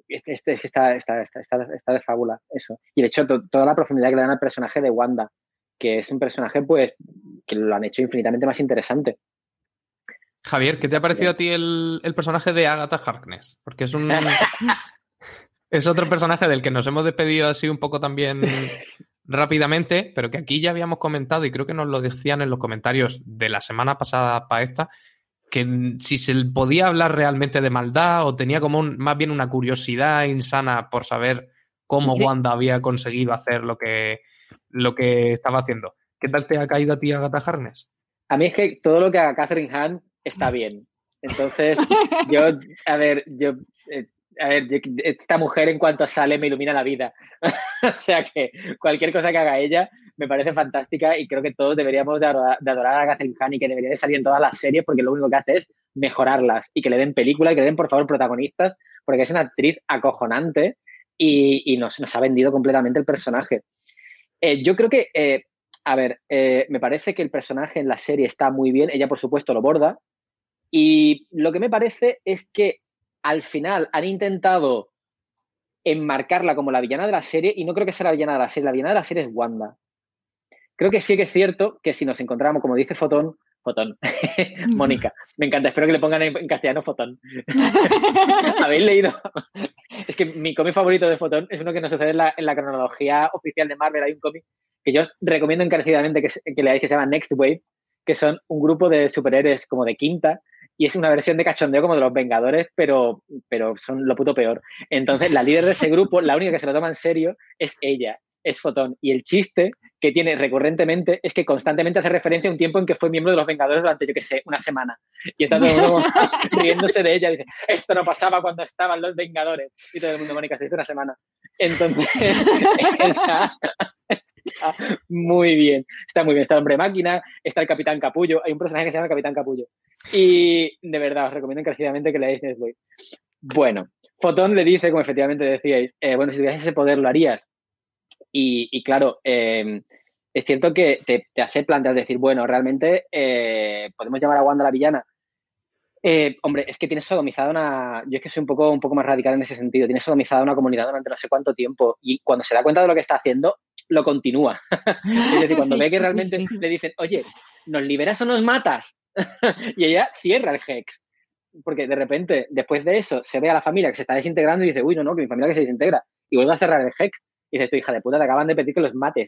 [SPEAKER 8] este, este, está, está, está, está, está de fábula, eso. Y de hecho, to, toda la profundidad que le dan al personaje de Wanda, que es un personaje, pues, que lo han hecho infinitamente más interesante.
[SPEAKER 5] Javier, ¿qué te ha parecido a ti el, el personaje de Agatha Harkness? Porque es un... es otro personaje del que nos hemos despedido así un poco también rápidamente, pero que aquí ya habíamos comentado, y creo que nos lo decían en los comentarios de la semana pasada para esta, que si se podía hablar realmente de maldad o tenía como un, más bien una curiosidad insana por saber cómo
[SPEAKER 8] ¿Sí?
[SPEAKER 5] Wanda había conseguido hacer lo que, lo que estaba haciendo. ¿Qué tal te ha caído a ti Agatha Harkness?
[SPEAKER 8] A mí es que todo lo que haga Catherine Hahn está bien. Entonces, yo, a ver, yo, eh, a ver, yo, esta mujer en cuanto sale me ilumina la vida. O sea que cualquier cosa que haga ella me parece fantástica y creo que todos deberíamos de adorar, de adorar a Catherine Hahn y que debería de salir en todas las series porque lo único que hace es mejorarlas y que le den películas y que le den, por favor, protagonistas porque es una actriz acojonante y, y nos, nos ha vendido completamente el personaje. Eh, yo creo que, eh, a ver, eh, me parece que el personaje en la serie está muy bien, ella por supuesto lo borda y lo que me parece es que al final han intentado enmarcarla como la villana de la serie y no creo que sea la villana de la serie, la villana de la serie es Wanda. Creo que sí que es cierto que si nos encontramos, como dice Fotón, Fotón, Mónica, me encanta, espero que le pongan en, en castellano Fotón. ¿Habéis leído? Es que mi cómic favorito de Fotón es uno que no sucede en la, en la cronología oficial de Marvel. Hay un cómic que yo os recomiendo encarecidamente que, que leáis que se llama Next Wave, que son un grupo de superhéroes como de quinta y es una versión de cachondeo como de los Vengadores, pero, pero son lo puto peor. Entonces, la líder de ese grupo, la única que se lo toma en serio es ella, es Fotón. Y el chiste que tiene recurrentemente es que constantemente hace referencia a un tiempo en que fue miembro de los Vengadores durante, yo qué sé, una semana. Y está todo el mundo riéndose de ella. Dice, esto no pasaba cuando estaban los Vengadores. Y todo el mundo, Mónica, se hizo una semana. Entonces, está, está muy bien. Está muy bien. Está el Hombre Máquina, está el Capitán Capullo. Hay un personaje que se llama Capitán Capullo. Y de verdad, os recomiendo encarecidamente que leáis Next Wave. Bueno, Fotón le dice, como efectivamente decíais, eh, bueno, si tuvieras ese poder, ¿lo harías? Y, y claro, eh, es cierto que te, te hace plantear decir, bueno, realmente eh, podemos llamar a Wanda la villana. Eh, hombre, es que tienes sodomizada una... Yo es que soy un poco, un poco más radical en ese sentido. Tienes sodomizada una comunidad durante no sé cuánto tiempo y cuando se da cuenta de lo que está haciendo, lo continúa. Es decir, cuando sí, ve que realmente sí. le dicen, oye, ¿nos liberas o nos matas? Y ella cierra el Hex. Porque de repente, después de eso, se ve a la familia que se está desintegrando y dice, uy, no, no, que mi familia que se desintegra. Y vuelve a cerrar el Hex. Y dices, tu hija de puta, te acaban de pedir que los mates.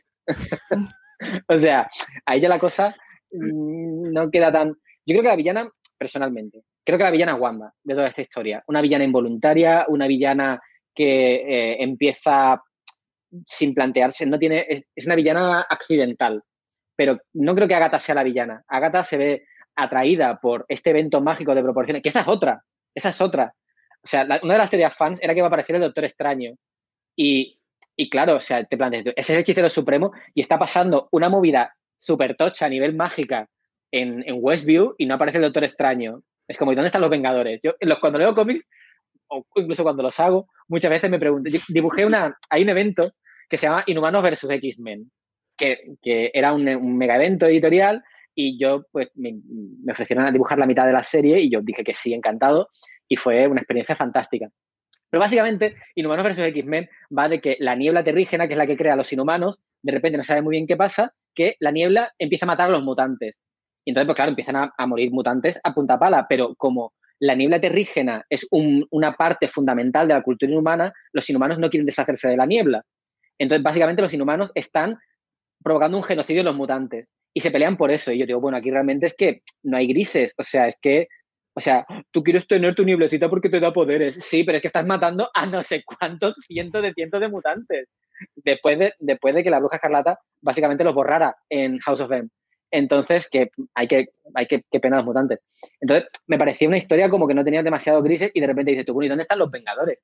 [SPEAKER 8] O sea, a ella la cosa mmm, no queda tan... Yo creo que la villana, personalmente, creo que la villana es Wanda de toda esta historia. Una villana involuntaria, una villana que eh, empieza sin plantearse, no tiene, es, es una villana accidental. Pero no creo que Agatha sea la villana. Agatha se ve atraída por este evento mágico de proporciones, que esa es otra, esa es otra. O sea, la, una de las teorías fans era que iba a aparecer el Doctor Extraño. Y... Y claro, o sea, te planteas, ese es el hechicero supremo y está pasando una movida súper tocha a nivel mágica en, en Westview y no aparece el Doctor Extraño. Es como, ¿y dónde están los Vengadores? Yo los, cuando leo cómics, o incluso cuando los hago, muchas veces me pregunto, yo dibujé una, hay un evento que se llama Inhumanos versus X-Men, que, que era un, un mega evento editorial y yo, pues, me, me ofrecieron a dibujar la mitad de la serie y yo dije que sí, encantado, y fue una experiencia fantástica. Pero básicamente, Inhumanos versus X-Men va de que la niebla terrígena, que es la que crea a los inhumanos, de repente no sabe muy bien qué pasa, que la niebla empieza a matar a los mutantes. Y entonces, pues claro, empiezan a, a morir mutantes a punta pala, pero como la niebla terrígena es un, una parte fundamental de la cultura inhumana, los inhumanos no quieren deshacerse de la niebla. Entonces, básicamente, los inhumanos están provocando un genocidio en los mutantes. Y se pelean por eso. Y yo digo, bueno, aquí realmente es que no hay grises. O sea, es que... O sea, tú quieres tener tu nieblecita porque te da poderes. Sí, pero es que estás matando a no sé cuántos cientos de cientos de mutantes. Después de, después de que la Bruja Escarlata básicamente los borrara en House of M. Entonces, que hay que, hay que, que pena a los mutantes. Entonces, me parecía una historia como que no tenía demasiado grises y de repente dices tú, bueno, ¿y dónde están los Vengadores?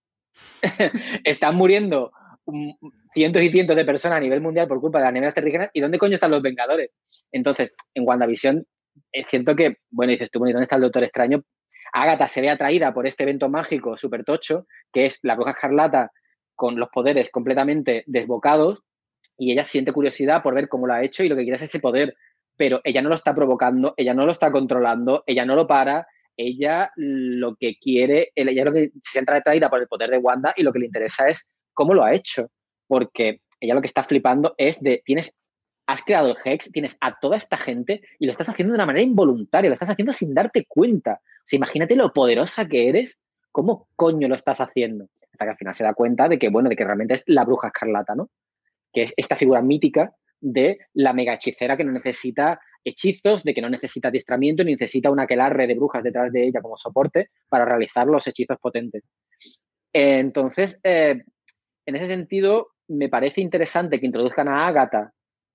[SPEAKER 8] Están muriendo cientos y cientos de personas a nivel mundial por culpa de las nieblas terrígenas. ¿Y dónde coño están los Vengadores? Entonces, en WandaVision... Es cierto que, bueno, dices tú, bueno, ¿dónde está el Doctor Extraño? Agatha se ve atraída por este evento mágico súper tocho, que es la Bruja Escarlata con los poderes completamente desbocados, y ella siente curiosidad por ver cómo lo ha hecho y lo que quiere es ese poder, pero ella no lo está provocando, ella no lo está controlando, ella no lo para, ella lo que quiere, ella lo que se entra atraída por el poder de Wanda y lo que le interesa es cómo lo ha hecho. Porque ella lo que está flipando es de, tienes, has creado el Hex, tienes a toda esta gente y lo estás haciendo de una manera involuntaria, lo estás haciendo sin darte cuenta. O sea, imagínate lo poderosa que eres, cómo coño lo estás haciendo. Hasta que al final se da cuenta de que, bueno, de que realmente es la bruja escarlata, ¿no? Que es esta figura mítica de la mega hechicera que no necesita hechizos, de que no necesita adiestramiento ni necesita una aquelarre de brujas detrás de ella como soporte para realizar los hechizos potentes. Eh, entonces, eh, en ese sentido, me parece interesante que introduzcan a Agatha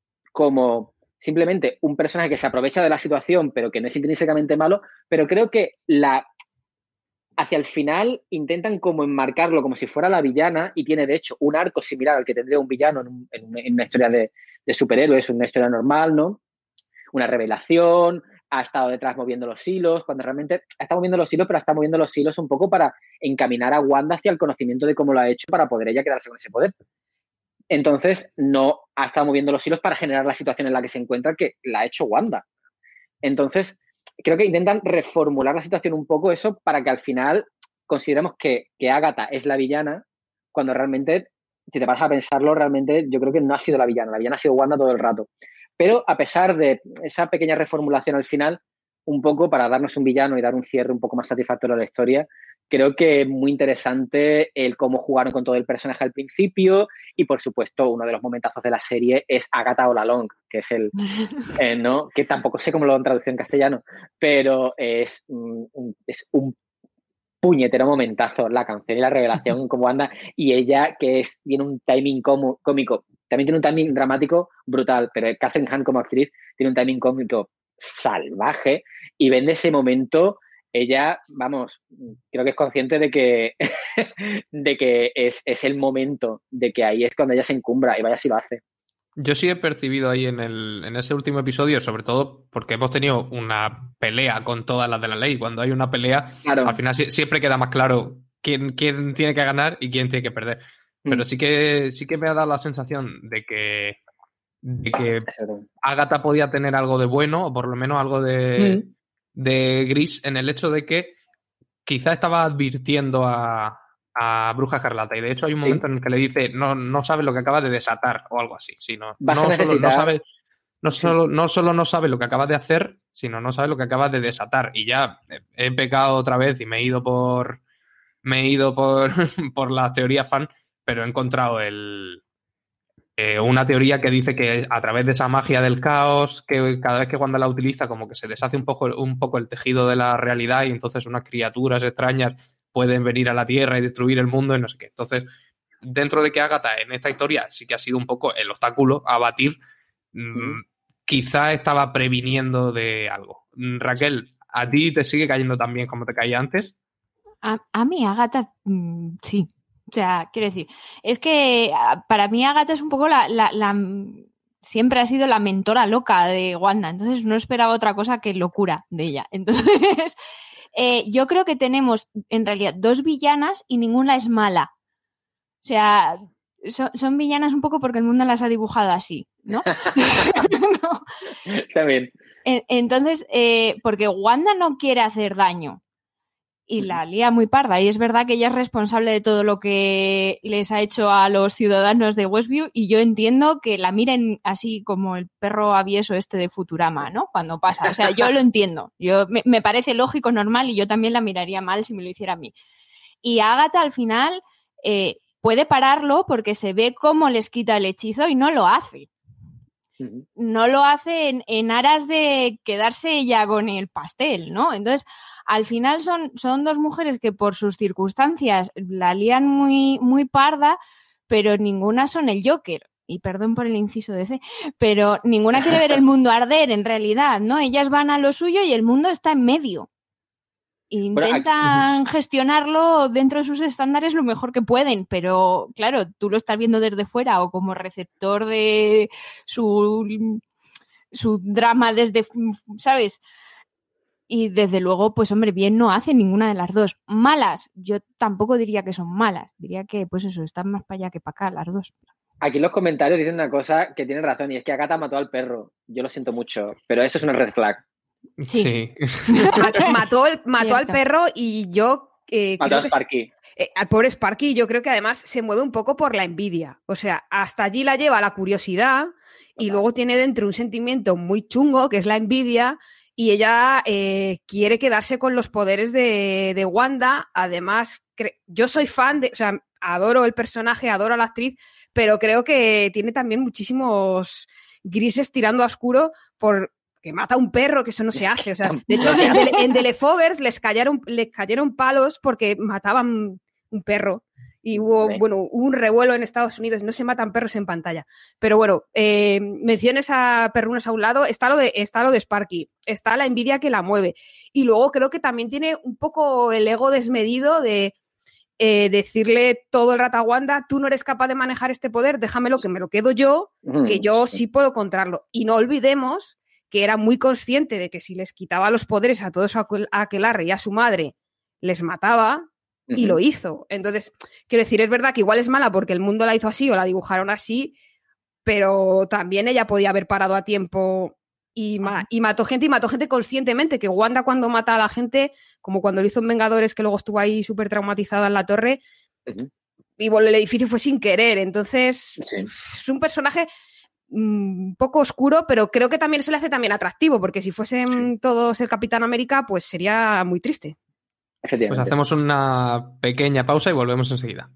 [SPEAKER 8] como simplemente un personaje que se aprovecha de la situación, pero que no es intrínsecamente malo, pero creo que la hacia el final intentan como enmarcarlo como si fuera la villana y tiene, de hecho, un arco similar al que tendría un villano en, un, en, en una historia de, de superhéroes, una historia normal, ¿no? Una revelación, ha estado detrás moviendo los hilos, cuando realmente ha estado moviendo los hilos, pero está moviendo los hilos un poco para encaminar a Wanda hacia el conocimiento de cómo lo ha hecho para poder ella quedarse con ese poder. Entonces, no ha estado moviendo los hilos para generar la situación en la que se encuentra, que la ha hecho Wanda. Entonces, creo que intentan reformular la situación un poco eso para que al final consideremos que, que Agatha es la villana, cuando realmente, si te vas a pensarlo, realmente yo creo que no ha sido la villana, la villana ha sido Wanda todo el rato. Pero a pesar de esa pequeña reformulación al final, un poco para darnos un villano y dar un cierre un poco más satisfactorio a la historia, creo que es muy interesante el cómo jugaron con todo el personaje al principio y, por supuesto, uno de los momentazos de la serie es Agatha All Along, que es el, eh, ¿no? Que tampoco sé cómo lo han traducido en castellano, pero es, un, es un puñetero momentazo la canción y la revelación como anda, y ella que es, tiene un timing como, cómico, también tiene un timing dramático brutal, pero Catherine Hahn como actriz tiene un timing cómico salvaje y vende ese momento. Ella, vamos, creo que es consciente de que, de que es, es el momento, de que ahí es cuando ella se encumbra y vaya si lo hace.
[SPEAKER 5] Yo sí he percibido ahí en, el, en ese último episodio, sobre todo porque hemos tenido una pelea con todas las de la ley. Cuando hay una pelea, claro, al final siempre queda más claro quién, quién tiene que ganar y quién tiene que perder. Mm. Pero sí que, sí que me ha dado la sensación de que, de que Agatha podía tener algo de bueno, o por lo menos algo de, mm. de gris, en el hecho de que quizá estaba advirtiendo a... a Bruja Escarlata, y de hecho hay un momento sí. en el que le dice no, no sabes lo que acabas de desatar o algo así, sino no solo no sabes no, sí. solo, no solo no sabes lo que acabas de hacer, sino no sabes lo que acabas de desatar. Y ya he, he pecado otra vez y me he ido por me he ido por, por las teorías fan, pero he encontrado el eh, una teoría que dice que a través de esa magia del caos, que cada vez que Wanda la utiliza como que se deshace un poco, un poco el tejido de la realidad, y entonces unas criaturas extrañas pueden venir a la Tierra y destruir el mundo y no sé qué. Entonces, dentro de que Agatha en esta historia sí que ha sido un poco el obstáculo a batir, mm. quizá estaba previniendo de algo. Raquel, ¿a ti te sigue cayendo tan bien como te caía antes?
[SPEAKER 7] A, a mí Agatha, mmm, sí. O sea, quiero decir, es que para mí Agatha es un poco la, la, la... siempre ha sido la mentora loca de Wanda, entonces no esperaba otra cosa que locura de ella. Entonces... Eh, yo creo que tenemos en realidad dos villanas y ninguna es mala. O sea, so, son villanas un poco porque el mundo las ha dibujado así, ¿no?
[SPEAKER 8] no. Está bien.
[SPEAKER 7] Entonces, eh, porque Wanda no quiere hacer daño y la lía muy parda, y es verdad que ella es responsable de todo lo que les ha hecho a los ciudadanos de Westview, y yo entiendo que la miren así como el perro avieso este de Futurama, ¿no? Cuando pasa, o sea, yo lo entiendo, yo me, me parece lógico, normal, y yo también la miraría mal si me lo hiciera a mí. Y Agatha al final eh, puede pararlo porque se ve cómo les quita el hechizo y no lo hace. No lo hace en, en aras de quedarse ella con el pastel, ¿no? Entonces, al final son, son dos mujeres que por sus circunstancias la lían muy, muy parda, pero ninguna son el Joker. Y perdón por el inciso de C, pero ninguna quiere ver el mundo arder en realidad, ¿no? Ellas van a lo suyo y el mundo está en medio. Intentan bueno, gestionarlo dentro de sus estándares lo mejor que pueden, pero claro, tú lo estás viendo desde fuera o como receptor de su, su drama desde, ¿sabes? Y desde luego, pues hombre, bien no hace ninguna de las dos. Malas, yo tampoco diría que son malas, diría que pues eso, están más para allá que para acá las dos.
[SPEAKER 8] Aquí en los comentarios dicen una cosa que tiene razón, y es que Agatha mató al perro. Yo lo siento mucho, pero eso es una red flag.
[SPEAKER 5] Sí.
[SPEAKER 6] sí. Mató, el, mató al perro y yo... Eh,
[SPEAKER 8] mató a Sparky.
[SPEAKER 6] Que, eh, al pobre Sparky, yo creo que además se mueve un poco por la envidia. O sea, hasta allí la lleva la curiosidad y luego tiene dentro un sentimiento muy chungo, que es la envidia, y ella eh, quiere quedarse con los poderes de, de Wanda. Además, yo soy fan de... O sea, adoro el personaje, adoro a la actriz, pero creo que tiene también muchísimos grises tirando a oscuro por... que mata a un perro, que eso no se hace. O sea, de hecho, en, de, en The Leftovers les cayeron, les cayeron palos porque mataban un perro. Y hubo, sí. bueno, hubo un revuelo en Estados Unidos. No se matan perros en pantalla. Pero bueno, eh, menciones a perrunos a un lado. Está lo, de, está lo de Sparky. Está la envidia que la mueve. Y luego creo que también tiene un poco el ego desmedido de eh, decirle todo el rato a Wanda, tú no eres capaz de manejar este poder, déjamelo que me lo quedo yo, que yo sí puedo controlarlo. Y no olvidemos que era muy consciente de que si les quitaba los poderes a todos a Aquelarre y a su madre, les mataba, uh-huh. y lo hizo. Entonces, quiero decir, es verdad que igual es mala porque el mundo la hizo así o la dibujaron así, pero también ella podía haber parado a tiempo y, ma- y mató gente, y mató gente conscientemente, que Wanda cuando mata a la gente, como cuando lo hizo en Vengadores, que luego estuvo ahí súper traumatizada en la torre, uh-huh. y bueno, el edificio fue sin querer. Entonces, sí. es un personaje... un poco oscuro, pero creo que también se le hace también atractivo, porque si fuesen sí. todos el Capitán América, pues sería muy triste.
[SPEAKER 5] Pues hacemos una pequeña pausa y volvemos enseguida.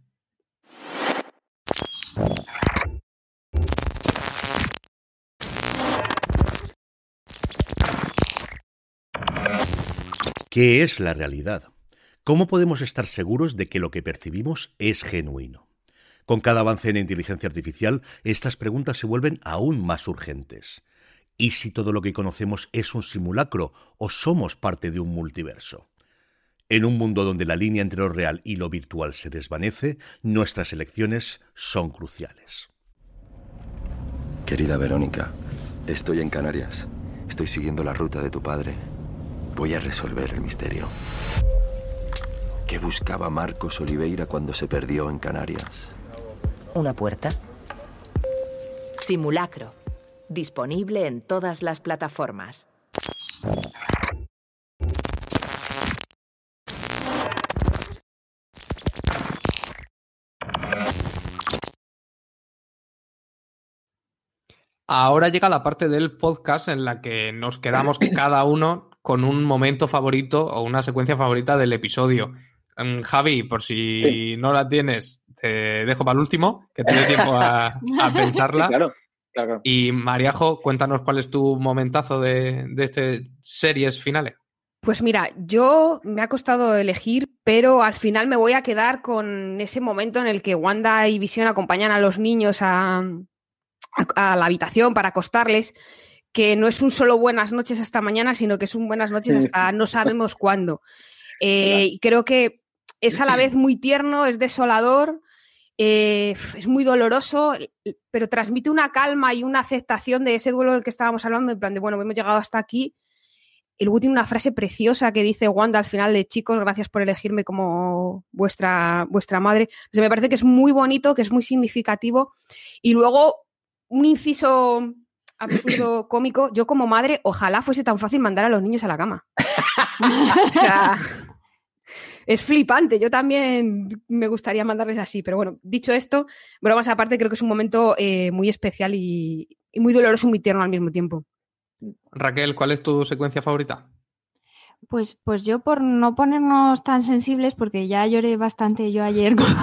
[SPEAKER 1] ¿Qué es la realidad? ¿Cómo podemos estar seguros de que lo que percibimos es genuino? Con cada avance en inteligencia artificial, estas preguntas se vuelven aún más urgentes. ¿Y si todo lo que conocemos es un simulacro o somos parte de un multiverso? En un mundo donde la línea entre lo real y lo virtual se desvanece, nuestras elecciones son cruciales.
[SPEAKER 2] Querida Verónica, estoy en Canarias. Estoy siguiendo la ruta de tu padre. Voy a resolver el misterio. ¿Qué buscaba Marcos Oliveira cuando se perdió en Canarias?
[SPEAKER 3] ¿Una puerta? Simulacro. Disponible en todas las plataformas.
[SPEAKER 5] Ahora llega la parte del podcast en la que nos quedamos cada uno con un momento favorito o una secuencia favorita del episodio. Um, Javi, por si sí. no la tienes, te dejo para el último, que te dé tiempo a, a pensarla.
[SPEAKER 8] Sí, claro, claro.
[SPEAKER 5] Y Mariajo, cuéntanos cuál es tu momentazo de, de estas series finales.
[SPEAKER 6] Pues mira, yo me ha costado elegir, pero al final me voy a quedar con ese momento en el que Wanda y Visión acompañan a los niños a, a, a la habitación para acostarles, que no es un solo buenas noches hasta mañana, sino que es un buenas noches hasta no sabemos cuándo. Eh, y creo que es a la vez muy tierno, es desolador, eh, es muy doloroso, pero transmite una calma y una aceptación de ese duelo del que estábamos hablando, en plan de, bueno, hemos llegado hasta aquí. Y luego tiene una frase preciosa que dice Wanda al final de, chicos, gracias por elegirme como vuestra, vuestra madre. O sea, me parece que es muy bonito, que es muy significativo. Y luego, un inciso absurdo cómico, yo como madre, ojalá fuese tan fácil mandar a los niños a la cama. O sea, es flipante. Yo también me gustaría mandarles así, pero bueno, dicho esto, bromas aparte, creo que es un momento eh, muy especial y, y muy doloroso y muy tierno al mismo tiempo.
[SPEAKER 5] Raquel, ¿cuál es tu secuencia favorita?
[SPEAKER 7] Pues, pues yo, por no ponernos tan sensibles, porque ya lloré bastante yo ayer con,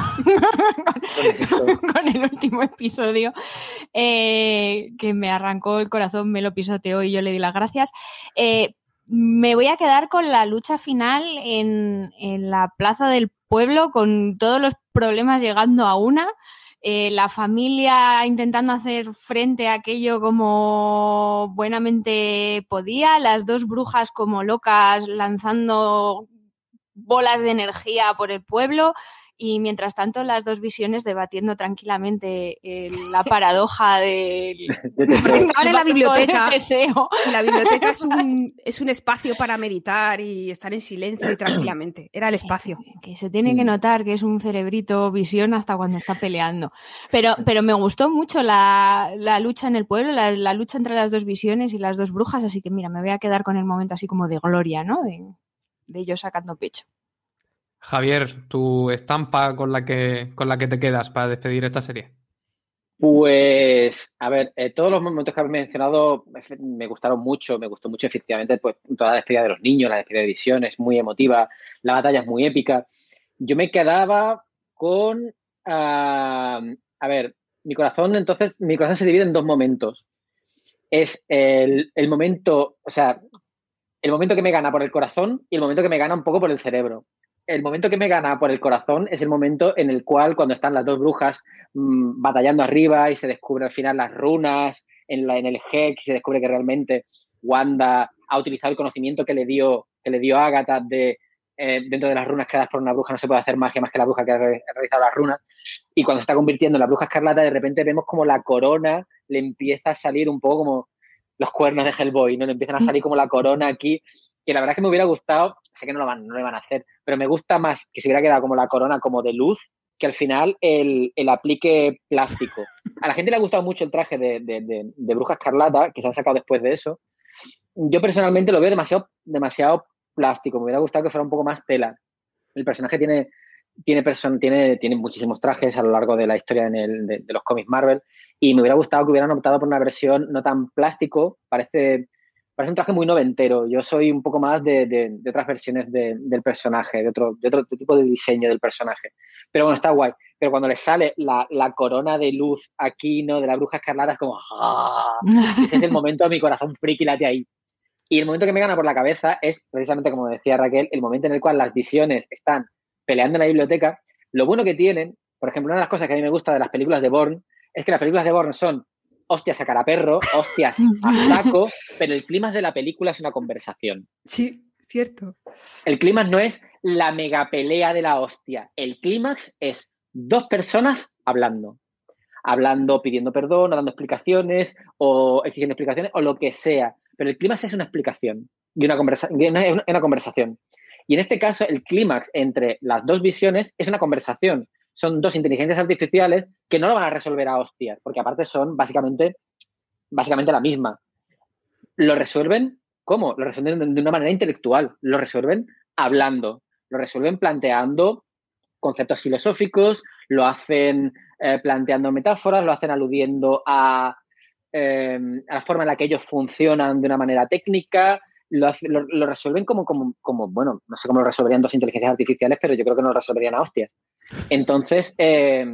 [SPEAKER 7] con, con el último episodio, eh, que me arrancó el corazón, me lo pisoteó y yo le di las gracias. Eh, me voy a quedar con la lucha final en, en la plaza del pueblo, con todos los problemas llegando a una. Eh, la familia intentando hacer frente a aquello como buenamente podía, las dos brujas como locas lanzando bolas de energía por el pueblo Y mientras tanto, las dos visiones debatiendo tranquilamente eh, la paradoja del...
[SPEAKER 6] Estaban en la biblioteca.
[SPEAKER 7] Teseo.
[SPEAKER 6] La biblioteca es un, es un espacio para meditar y estar en silencio y tranquilamente. Era el espacio.
[SPEAKER 7] Que, que se tiene que notar que es un cerebrito visión hasta cuando está peleando. Pero, pero me gustó mucho la, la lucha en el pueblo, la, la lucha entre las dos visiones y las dos brujas, así que mira, me voy a quedar con el momento así como de gloria, ¿no? De, de ellos sacando pecho.
[SPEAKER 5] Javier, tu estampa con la que con la que te quedas para despedir esta serie.
[SPEAKER 8] Pues, a ver, eh, todos los momentos que habéis mencionado me gustaron mucho, me gustó mucho efectivamente pues toda la despedida de los niños, la despedida de Visión es muy emotiva, la batalla es muy épica. Yo me quedaba con, uh, a ver, mi corazón, entonces, mi corazón se divide en dos momentos. Es el, el momento, o sea, el momento que me gana por el corazón y el momento que me gana un poco por el cerebro. El momento que me gana por el corazón es el momento en el cual cuando están las dos brujas mmm, batallando arriba y se descubre al final las runas en, la, en el Hex y se descubre que realmente Wanda ha utilizado el conocimiento que le dio, que le dio Agatha de eh, dentro de las runas creadas por una bruja no se puede hacer magia más que la bruja que ha re- realizado las runas, y cuando se está convirtiendo en la bruja escarlata de repente vemos como la corona le empieza a salir un poco como los cuernos de Hellboy, ¿no? Le empiezan a salir como la corona aquí. Que la verdad es que me hubiera gustado, sé que no lo van, no lo van a hacer, pero me gusta más que se hubiera quedado como la corona como de luz que al final el, el aplique plástico. A la gente le ha gustado mucho el traje de, de, de, de Bruja Escarlata, que se han sacado después de eso. Yo personalmente lo veo demasiado, demasiado plástico, me hubiera gustado que fuera un poco más tela. El personaje tiene, tiene, person, tiene, tiene muchísimos trajes a lo largo de la historia en el, de, de los cómics Marvel y me hubiera gustado que hubieran optado por una versión no tan plástico, parece... Parece un traje muy noventero. Yo soy un poco más de, de, de otras versiones de, del personaje, de otro, de otro tipo de diseño del personaje. Pero bueno, está guay. Pero cuando le sale la, la corona de luz aquí, ¿no? De la Bruja Escarlata, es como... ¡ah! Ese es el momento de mi corazón friki late ahí. Y el momento que me gana por la cabeza es, precisamente como decía Raquel, el momento en el cual las visiones están peleando en la biblioteca. Lo bueno que tienen, por ejemplo, una de las cosas que a mí me gusta de las películas de Bourne, es que las películas de Bourne son hostias a cara perro, hostias a saco, pero el clímax de la película es una conversación.
[SPEAKER 6] Sí, cierto.
[SPEAKER 8] El clímax no es la mega pelea de la hostia. El clímax es dos personas hablando. Hablando, pidiendo perdón, o dando explicaciones, o exigiendo explicaciones, o lo que sea. Pero el clímax es una explicación y una, conversa- una, una conversación. Y en este caso, el clímax entre las dos visiones es una conversación. Son dos inteligencias artificiales que no lo van a resolver a hostias, porque aparte son básicamente, básicamente la misma. ¿Lo resuelven? ¿Cómo? Lo resuelven de una manera intelectual. Lo resuelven hablando. Lo resuelven planteando conceptos filosóficos, lo hacen eh, planteando metáforas, lo hacen aludiendo a, eh, a la forma en la que ellos funcionan de una manera técnica. Lo, hace, lo, lo resuelven como, como, como, bueno, no sé cómo lo resolverían dos inteligencias artificiales, pero yo creo que no lo resolverían a hostias. Entonces, eh,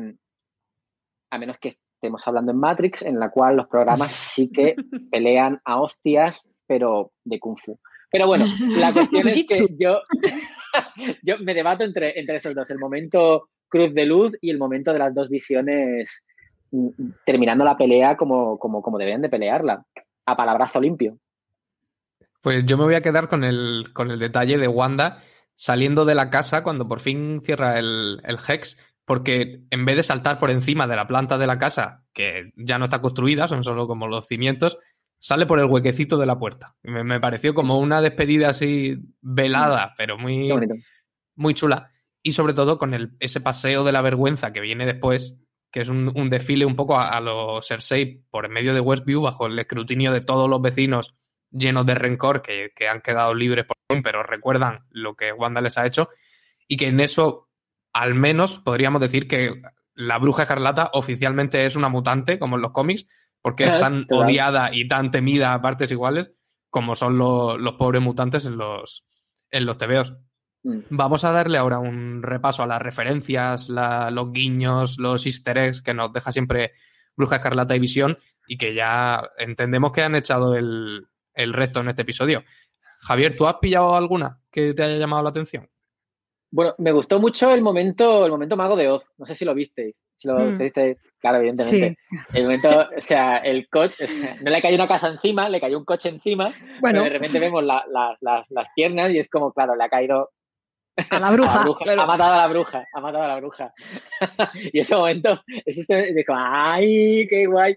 [SPEAKER 8] a menos que estemos hablando en Matrix, en la cual los programas sí que pelean a hostias, pero de Kung Fu. Pero bueno, la cuestión es que yo, yo me debato entre, entre esos dos, el momento cruz de luz y el momento de las dos visiones terminando la pelea como, como, como deben de pelearla, a palabrazo limpio.
[SPEAKER 5] Pues yo me voy a quedar con el, con el detalle de Wanda saliendo de la casa cuando por fin cierra el, el Hex, porque en vez de saltar por encima de la planta de la casa, que ya no está construida, son solo como los cimientos, sale por el huequecito de la puerta. Me, me pareció como una despedida así velada, pero muy, muy chula. Y sobre todo con el, ese paseo de la vergüenza que viene después, que es un, un desfile un poco a, a los Cersei por en medio de Westview, bajo el escrutinio de todos los vecinos llenos de rencor que, que han quedado libres por fin, pero recuerdan lo que Wanda les ha hecho, y que en eso al menos podríamos decir que la Bruja Escarlata oficialmente es una mutante, como en los cómics, porque es tan claro. odiada y tan temida a partes iguales como son los, los pobres mutantes en los, en los tebeos. Mm. Vamos a darle ahora un repaso a las referencias, la, los guiños, los easter eggs que nos deja siempre Bruja Escarlata y Visión, y que ya entendemos que han echado el, el resto en este episodio. Javier, ¿tú has pillado alguna que te haya llamado la atención?
[SPEAKER 8] Bueno, me gustó mucho el momento, el momento Mago de Oz. No sé si lo visteis. Si lo mm. visteis, claro, evidentemente. Sí. El momento, o sea, el coche, o sea, no le cayó una casa encima, le cayó un coche encima. Bueno. Pero de repente vemos la, la, las, las piernas y es como, claro, le ha caído
[SPEAKER 6] A la bruja.
[SPEAKER 8] A la bruja.
[SPEAKER 6] Claro.
[SPEAKER 8] Ha matado a la bruja, ha matado a la bruja. Y ese momento, es este de como, ¡ay, qué guay!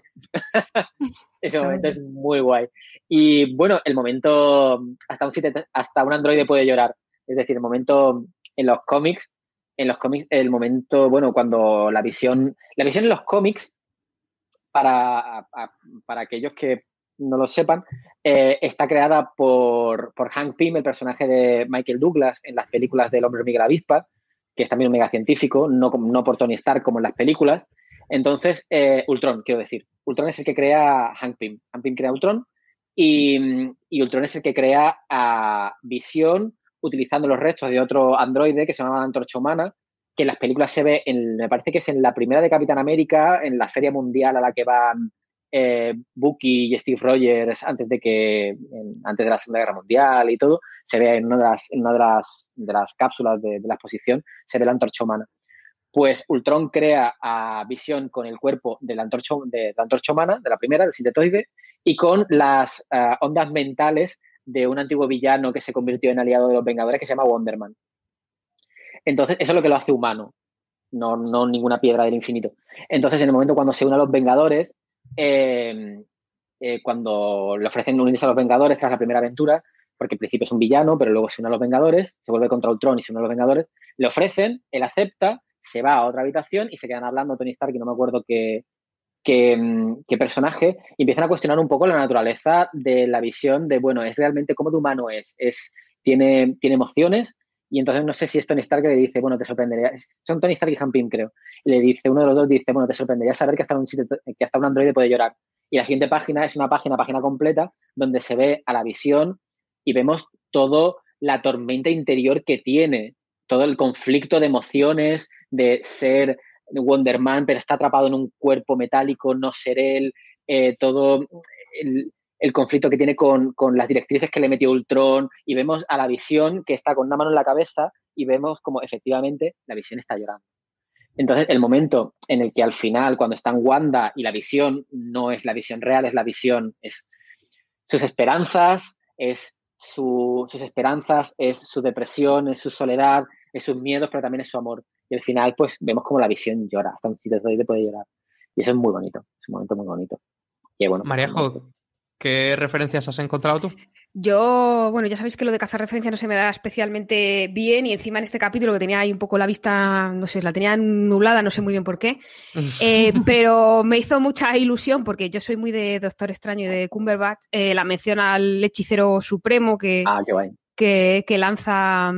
[SPEAKER 8] Ese
[SPEAKER 6] Está
[SPEAKER 8] momento
[SPEAKER 6] bien.
[SPEAKER 8] es muy guay. Y bueno, el momento, hasta un, siete- hasta un androide puede llorar. Es decir, el momento en los cómics, en los cómics, el momento, bueno, cuando la visión, la visión en los cómics, para, a- a- para aquellos que no lo sepan, eh, está creada por, por Hank Pym, el personaje de Michael Douglas en las películas del Hombre Hormiga y la Avispa, que es también un megacientífico, no, como- no por Tony Stark como en las películas. Entonces, eh, Ultron, quiero decir, Ultron es el que crea Hank Pym. Hank Pym crea Ultron y, y Ultron es el que crea a Visión utilizando los restos de otro androide que se llama Antorcha Humana, que en las películas se ve, en, me parece que es en la primera de Capitán América, en la feria mundial a la que van eh, Bucky y Steve Rogers antes de que en, antes de la Segunda Guerra Mundial y todo, se ve en una de las, en una de las, de las cápsulas de, de la exposición, se ve la Antorcha Humana. Pues Ultron crea a Visión con el cuerpo de la Antorcha, de la Antorcha Humana, de la primera, del sintetoide, y con las uh, ondas mentales de un antiguo villano que se convirtió en aliado de los Vengadores que se llama Wonder Man. Entonces, eso es lo que lo hace humano, no, no ninguna piedra del infinito. Entonces, en el momento cuando se une a los Vengadores, eh, eh, cuando le ofrecen unirse a los Vengadores tras la primera aventura, porque al principio es un villano, pero luego se une a los Vengadores, se vuelve contra Ultron y se une a los Vengadores, le ofrecen, él acepta, se va a otra habitación y se quedan hablando Tony Stark, y no me acuerdo qué, qué, qué personaje, y empiezan a cuestionar un poco la naturaleza de la visión de, bueno, es realmente cómo de humano es, es tiene, tiene emociones. Y entonces no sé si es Tony Stark que le dice, bueno, te sorprendería. Son Tony Stark y Hank Pym, creo. Y le dice, uno de los dos dice, bueno, te sorprendería saber que hasta un, que hasta un androide puede llorar. Y la siguiente página es una página, página completa, donde se ve a la Visión y vemos toda la tormenta interior que tiene, todo el conflicto de emociones, de ser Wonder Man, pero está atrapado en un cuerpo metálico, no ser él, eh, todo el, el conflicto que tiene con, con las directrices que le metió Ultron, y vemos a la Visión que está con una mano en la cabeza y vemos como efectivamente la Visión está llorando. Entonces, el momento en el que al final, cuando están Wanda y la Visión, no es la Visión real, es la Visión, es sus esperanzas, es su, sus esperanzas, es su depresión, es su soledad, es sus miedos, pero también es su amor. Y al final, pues, vemos como la Visión llora, hasta un sitio donde puede llorar. Y eso es muy bonito, es un momento muy bonito. Y bueno,
[SPEAKER 5] Maríajo, ¿qué referencias has encontrado tú?
[SPEAKER 6] Yo, bueno, ya sabéis que lo de cazar referencia no se me da especialmente bien, y encima en este capítulo que tenía ahí un poco la vista, no sé, la tenía nublada, no sé muy bien por qué, eh, pero me hizo mucha ilusión porque yo soy muy de Doctor Extraño y de Cumberbatch, eh, la mención al hechicero supremo que,
[SPEAKER 8] ah, qué guay.
[SPEAKER 6] que, que lanza...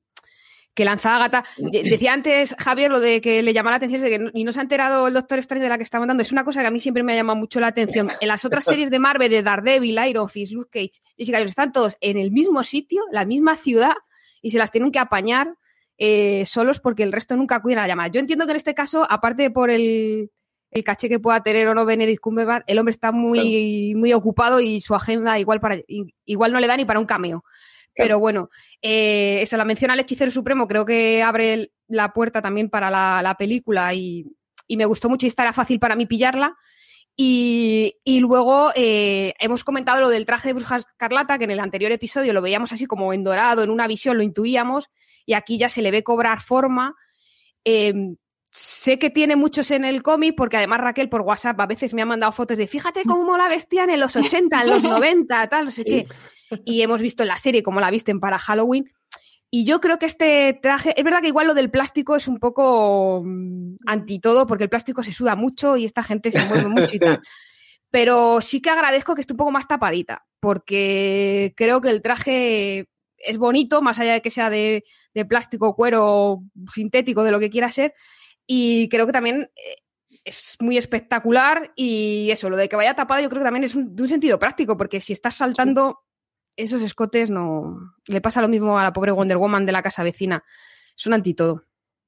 [SPEAKER 6] que lanza Ágata. Decía antes Javier lo de que le llama la atención, de que no, y no se ha enterado el Doctor Extraño de la que está mandando. Es una cosa que a mí siempre me ha llamado mucho la atención. En las otras series de Marvel, de Daredevil, Iron Fist, Luke Cage, Jessica Jones, están todos en el mismo sitio, la misma ciudad, y se las tienen que apañar eh, solos porque el resto nunca acuden a la llamada. Yo entiendo que en este caso, aparte por el, el caché que pueda tener o no Benedict Cumberbatch, el hombre está muy, claro. muy ocupado y su agenda igual, para, igual no le da ni para un cameo. Claro. Pero bueno, eh, eso, la mención al hechicero supremo creo que abre la puerta también para la, la película, y, y me gustó mucho y estará fácil para mí pillarla. Y, y luego eh, hemos comentado lo del traje de Bruja Escarlata, que en el anterior episodio lo veíamos así como en dorado, en una visión, lo intuíamos, y aquí ya se le ve cobrar forma. Eh, sé que tiene muchos en el cómic, porque además Raquel por WhatsApp a veces me ha mandado fotos de fíjate cómo la vestían en los ochenta, en los noventa, tal, no sé qué. Y hemos visto en la serie cómo la visten para Halloween. Y yo creo que este traje, es verdad que igual lo del plástico es un poco um, anti todo, porque el plástico se suda mucho y esta gente se mueve mucho y tal. Pero sí que agradezco que esté un poco más tapadita, porque creo que el traje es bonito, más allá de que sea de, de plástico, cuero, sintético, de lo que quiera ser. Y creo que también es muy espectacular, y eso, lo de que vaya tapada yo creo que también es un, de un sentido práctico, porque si estás saltando esos escotes, no le pasa lo mismo a la pobre Wonder Woman de la casa vecina. Son anti todo.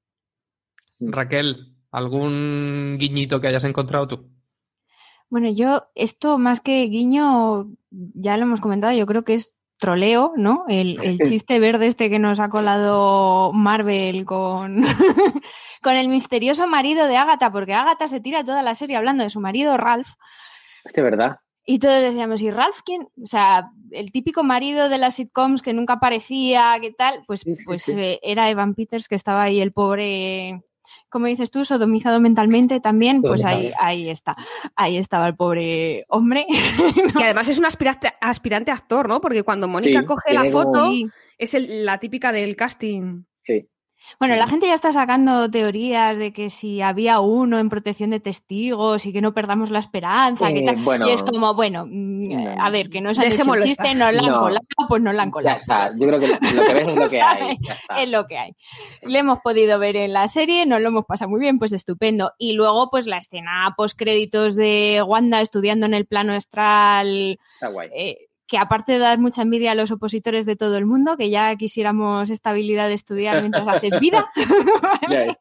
[SPEAKER 5] Raquel, ¿algún guiñito que hayas encontrado tú?
[SPEAKER 7] Bueno, yo esto más que guiño, ya lo hemos comentado, yo creo que es troleo, ¿no? El, el chiste verde este que nos ha colado Marvel con, con el misterioso marido de Ágata, porque Ágata se tira toda la serie hablando de su marido Ralph.
[SPEAKER 8] Es de verdad.
[SPEAKER 7] Y todos decíamos, ¿y Ralph quién? O sea, el típico marido de las sitcoms que nunca aparecía, ¿qué tal? Pues, pues eh, era Evan Peters, que estaba ahí el pobre, como dices tú, sodomizado mentalmente también. Pues ahí, ahí está, ahí estaba el pobre hombre.
[SPEAKER 6] ¿No? Y además es un aspirante, aspirante actor, ¿no? Porque cuando Mónica sí, coge la foto, como... es el, la típica del casting.
[SPEAKER 8] Sí.
[SPEAKER 7] Bueno, la gente ya está sacando teorías de que si había uno en protección de testigos y que no perdamos la esperanza, eh, que tal. Bueno, y es como, bueno, no, a ver, que no se han hecho el chiste, no la han no. colado, pues no la han colado.
[SPEAKER 8] Ya está, yo creo que lo que ves es lo que hay. Ya está.
[SPEAKER 7] Es lo que hay. Sí. Lo hemos podido ver en la serie, nos lo hemos pasado muy bien, pues estupendo. Y luego, pues la escena postcréditos de Wanda estudiando en el plano astral.
[SPEAKER 8] Está guay.
[SPEAKER 7] Eh, que aparte de dar mucha envidia a los opositores de todo el mundo, que ya quisiéramos esta habilidad de estudiar mientras haces vida, ¿vale?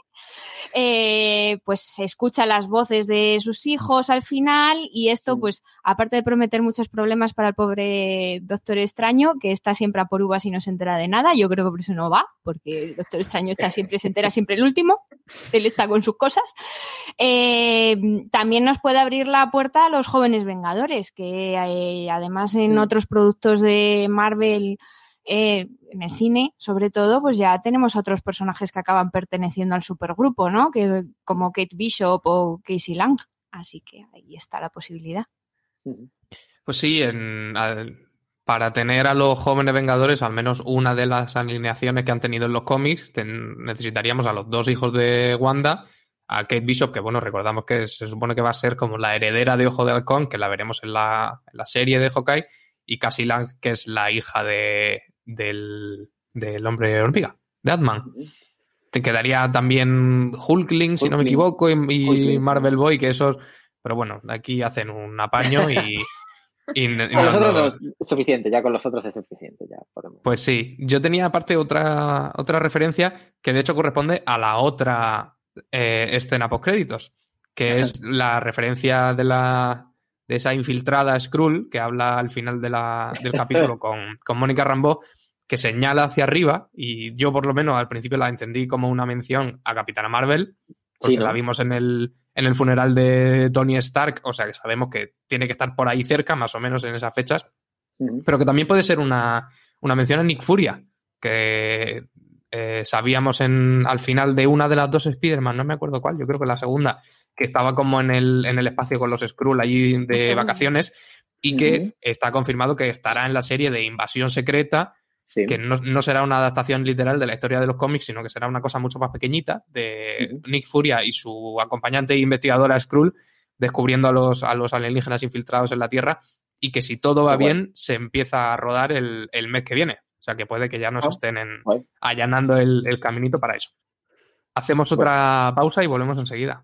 [SPEAKER 7] eh, pues se escucha las voces de sus hijos al final y esto, pues, aparte de prometer muchos problemas para el pobre Doctor Extraño, que está siempre a por uvas y no se entera de nada, yo creo que por eso no va, porque el Doctor Extraño está siempre, se entera siempre el último, él está con sus cosas. Eh, también nos puede abrir la puerta a los jóvenes Vengadores, que eh, además en otros productos de Marvel, eh, en el cine, sobre todo, pues ya tenemos otros personajes que acaban perteneciendo al supergrupo, ¿no? Que, como Kate Bishop o Casey Lang. Así que ahí está la posibilidad.
[SPEAKER 5] Pues sí, en, a, para tener a los jóvenes Vengadores, al menos una de las alineaciones que han tenido en los cómics, ten, necesitaríamos a los dos hijos de Wanda, a Kate Bishop, que bueno, recordamos que se supone que va a ser como la heredera de Ojo de Halcón, que la veremos en la, en la serie de Hawkeye, y Cassie Lang, que es la hija de, del, del hombre hormiga, de Ant-Man. Te quedaría también Hulkling, si no me equivoco, y, y Marvel Boy, que esos... Pero bueno, aquí hacen un apaño y... y, y
[SPEAKER 8] con los otros no, no es suficiente, ya con los otros es suficiente. Ya podemos.
[SPEAKER 5] Pues sí, yo tenía aparte otra, otra referencia que de hecho corresponde a la otra eh, escena postcréditos, que es la referencia de la... de esa infiltrada Skrull que habla al final de la, del capítulo con, con Mónica Rambeau, que señala hacia arriba, y yo por lo menos al principio la entendí como una mención a Capitana Marvel, porque sí, ¿no? La vimos en el, en el funeral de Tony Stark, o sea que sabemos que tiene que estar por ahí cerca, más o menos en esas fechas, uh-huh. Pero que también puede ser una, una mención a Nick Furia, que eh, sabíamos en, al final de una de las dos Spider-Man, no me acuerdo cuál, yo creo que la segunda, que estaba como en el, en el espacio con los Skrull allí de sí. vacaciones y uh-huh. que está confirmado que estará en la serie de Invasión Secreta, sí. que no, no será una adaptación literal de la historia de los cómics, sino que será una cosa mucho más pequeñita de uh-huh. Nick Furia y su acompañante e investigadora Skrull descubriendo a los, a los alienígenas infiltrados en la Tierra, y que si todo va oh, bien, bueno. se empieza a rodar el, el mes que viene. O sea que puede que ya nos oh, estén en, bueno. allanando el, el caminito para eso. Hacemos otra bueno. pausa y volvemos enseguida.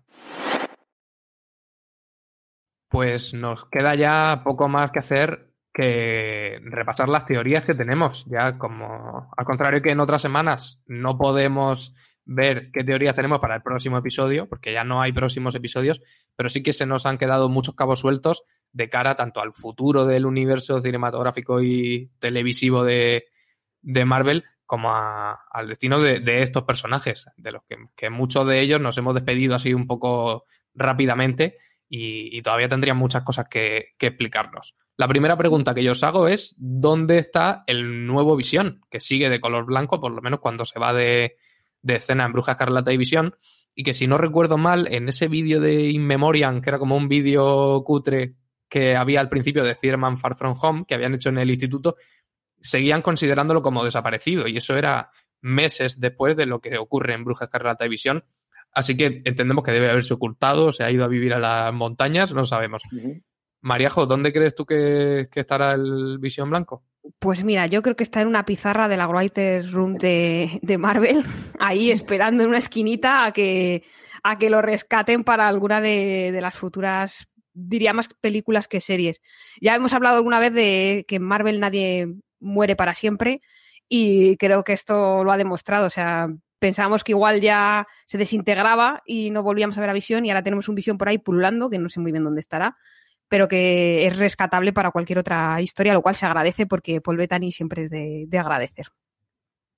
[SPEAKER 5] Pues nos queda ya poco más que hacer que repasar las teorías que tenemos. Ya como, al contrario que en otras semanas, no podemos ver qué teorías tenemos para el próximo episodio, porque ya no hay próximos episodios, pero sí que se nos han quedado muchos cabos sueltos de cara tanto al futuro del universo cinematográfico y televisivo de, de Marvel, como a, al destino de, de estos personajes, de los que, que muchos de ellos nos hemos despedido así un poco rápidamente. Y, y todavía tendrían muchas cosas que, que explicarnos. La primera pregunta que yo os hago es ¿dónde está el nuevo Visión? Que sigue de color blanco, por lo menos cuando se va de, de escena en Bruja Escarlata y Visión, y que si no recuerdo mal, en ese vídeo de In Memoriam, que era como un vídeo cutre que había al principio de Spider-Man Far From Home, que habían hecho en el instituto, seguían considerándolo como desaparecido, y eso era meses después de lo que ocurre en Bruja Escarlata y Visión. Así que entendemos que debe haberse ocultado, se ha ido a vivir a las montañas, no sabemos. Uh-huh. Mariajo, ¿dónde crees tú que, que estará el Visión Blanco?
[SPEAKER 6] Pues mira, yo creo que está en una pizarra de la Writer's Room de, de Marvel, ahí esperando en una esquinita a que, a que lo rescaten para alguna de, de las futuras, diría más películas que series. Ya hemos hablado alguna vez de que en Marvel nadie muere para siempre, y creo que esto lo ha demostrado, o sea... Pensábamos que igual ya se desintegraba y no volvíamos a ver a Visión, y ahora tenemos un Visión por ahí pululando, que no sé muy bien dónde estará, pero que es rescatable para cualquier otra historia, lo cual se agradece porque Paul Bettany siempre es de, de agradecer.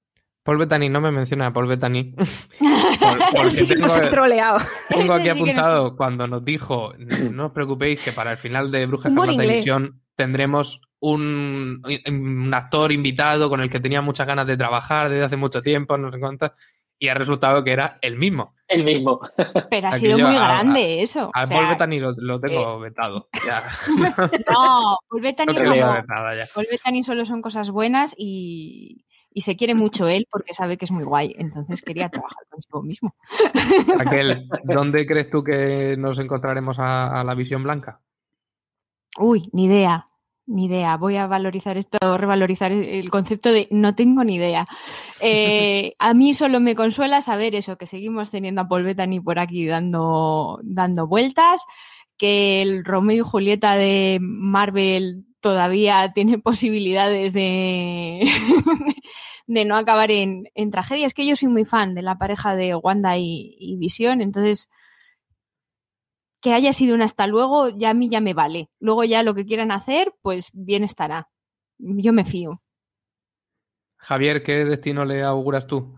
[SPEAKER 5] Paul Bettany, no me menciona a Paul Bettany. Por,
[SPEAKER 6] sí,
[SPEAKER 5] tengo,
[SPEAKER 6] nos he troleado.
[SPEAKER 5] Tengo aquí
[SPEAKER 7] Sí
[SPEAKER 5] apuntado
[SPEAKER 7] nos...
[SPEAKER 5] cuando nos dijo, no os preocupéis que para el final de Brujas
[SPEAKER 6] Humor
[SPEAKER 5] en la
[SPEAKER 6] inglés.
[SPEAKER 5] televisión tendremos un, un actor invitado con el que tenía muchas ganas de trabajar desde hace mucho tiempo, no sé cuántas, y ha resultado que era el mismo.
[SPEAKER 8] El mismo.
[SPEAKER 7] Pero ha
[SPEAKER 5] Aquí
[SPEAKER 7] sido
[SPEAKER 5] yo
[SPEAKER 7] muy
[SPEAKER 5] a-
[SPEAKER 7] grande eso.
[SPEAKER 5] A
[SPEAKER 7] O sea,
[SPEAKER 5] Paul Bettany lo, lo tengo vetado. Ya.
[SPEAKER 7] no, Paul Bettany
[SPEAKER 5] No quería
[SPEAKER 7] solo,
[SPEAKER 5] ver nada ya.
[SPEAKER 7] Paul Bettany solo son cosas buenas y, y se quiere mucho él porque sabe que es muy guay. Entonces quería trabajar consigo mismo.
[SPEAKER 5] Raquel, ¿dónde crees tú que nos encontraremos a, a la Visión Blanca?
[SPEAKER 7] Uy, ni idea. Ni idea. Voy a valorizar esto, revalorizar el concepto de no tengo ni idea. Eh, a mí solo me consuela saber eso, que seguimos teniendo a Paul Bettany por aquí dando, dando vueltas, que el Romeo y Julieta de Marvel todavía tiene posibilidades de, de no acabar en, en tragedia. Es que yo soy muy fan de la pareja de Wanda y, y Visión, entonces... que haya sido un hasta luego, ya a mí ya me vale. Luego ya lo que quieran hacer, pues bien estará. Yo me fío.
[SPEAKER 5] Javier, ¿qué destino le auguras tú?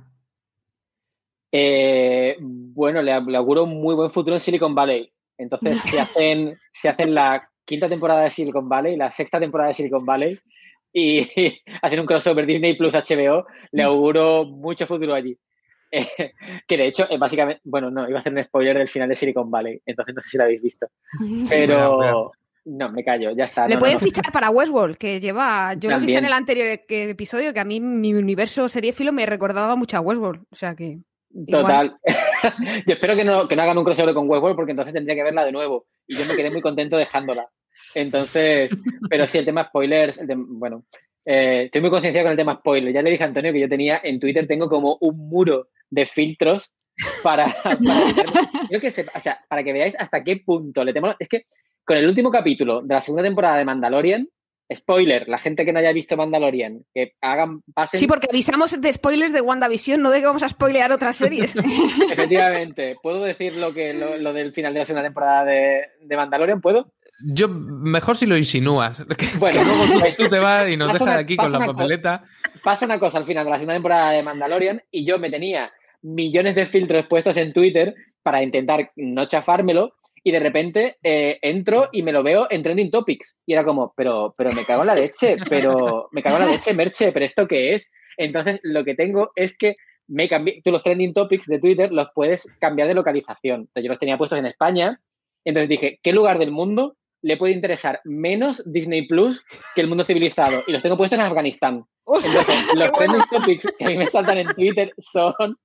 [SPEAKER 8] Eh, bueno, le, le auguro un muy buen futuro en Silicon Valley. Entonces, si hacen, si hacen la quinta temporada de Silicon Valley, la sexta temporada de Silicon Valley y, y hacen un crossover Disney Plus H B O, le auguro mucho futuro allí. Eh, que de hecho, eh, básicamente, bueno, no, iba a hacer un spoiler del final de Silicon Valley, entonces no sé si lo habéis visto. Pero
[SPEAKER 5] Cuidado, cuidado.
[SPEAKER 8] no, me callo, ya está.
[SPEAKER 6] Le
[SPEAKER 8] no,
[SPEAKER 6] pueden
[SPEAKER 8] no, no.
[SPEAKER 6] fichar para Westworld, que lleva... Yo lo dije
[SPEAKER 8] También.
[SPEAKER 6] en el anterior que- episodio, que a mí mi universo seriéfilo me recordaba mucho a Westworld. O sea que...
[SPEAKER 8] Total. Yo espero que no, que no hagan un crossover con Westworld porque entonces tendría que verla de nuevo. Y yo me quedé muy contento dejándola. Entonces, pero sí, el tema spoilers, el tema- bueno, eh, estoy muy concienciado con el tema spoilers. Ya le dije a Antonio que yo tenía, en Twitter tengo como un muro de filtros para, para evitarme- creo que se- o sea, para que veáis hasta qué punto le temo. Es que con el último capítulo de la segunda temporada de Mandalorian, spoiler, la gente que no haya visto Mandalorian, que hagan, pasen.
[SPEAKER 6] Sí, porque avisamos de spoilers de WandaVision, no de que vamos a spoilear otras series.
[SPEAKER 8] Efectivamente, ¿puedo decir lo que lo, lo del final de la segunda temporada de, de Mandalorian? ¿Puedo?
[SPEAKER 5] Yo, mejor si lo insinúas. Que,
[SPEAKER 8] Bueno,
[SPEAKER 5] que luego tú, tú te vas y nos
[SPEAKER 8] pasa
[SPEAKER 5] dejas
[SPEAKER 8] una-
[SPEAKER 5] aquí
[SPEAKER 8] pasa
[SPEAKER 5] con la
[SPEAKER 8] una co-
[SPEAKER 5] papeleta.
[SPEAKER 8] Pasa una cosa al final de la segunda temporada de Mandalorian y yo me tenía millones de filtros puestos en Twitter para intentar no chafármelo y de repente eh, entro y me lo veo en Trending Topics y era como, pero, pero me cago en la leche, pero me cago en la leche, Merche, pero ¿esto qué es? Entonces lo que tengo es que me cambié, tú los Trending Topics de Twitter los puedes cambiar de localización. Entonces, yo los tenía puestos en España, entonces dije, ¿qué lugar del mundo le puede interesar menos Disney Plus que el mundo civilizado? Y los tengo puestos en Afganistán. Entonces, los trending topics que a mí me saltan en Twitter son,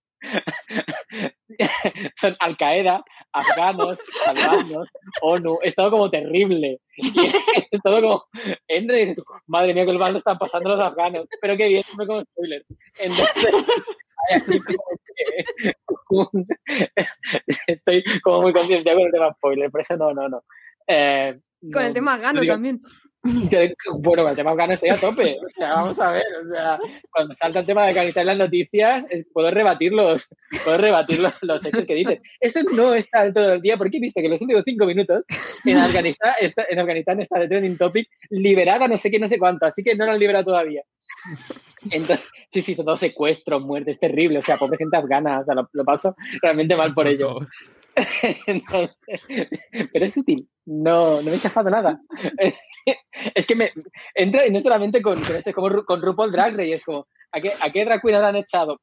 [SPEAKER 8] son Al Qaeda, afganos, talibanos, ONU. Es todo como terrible. Y es todo como, entra y dices, madre mía, que mal lo están pasando los afganos. Pero qué bien, me como spoiler. Entonces, así como que, estoy como muy concienciado con el tema spoiler, por eso no, no, no. Eh,
[SPEAKER 6] Con
[SPEAKER 8] no,
[SPEAKER 6] el tema gano
[SPEAKER 8] digo,
[SPEAKER 6] también.
[SPEAKER 8] Bueno, con el tema afgano estoy a tope. O sea, vamos a ver. O sea, cuando salta el tema de Afganistán en las noticias, eh, puedo rebatir los, puedo rebatir los, los hechos que dicen. Eso no está del todo el día, porque he visto que en los últimos cinco minutos en Afganistán está, en Afganistán está el trending topic liberada no sé qué, no sé cuánto, así que no lo han liberado todavía. Entonces, sí, sí, son todos secuestros, muertes, terrible. O sea, pobre gente afgana, o sea, lo, lo paso realmente mal por ello. Entonces, pero es útil, no, no me he chafado nada. Es que me entra, y no solamente con, con este, como Ru- con RuPaul Drag Race, es como, ¿a qué, a qué drag queen han echado?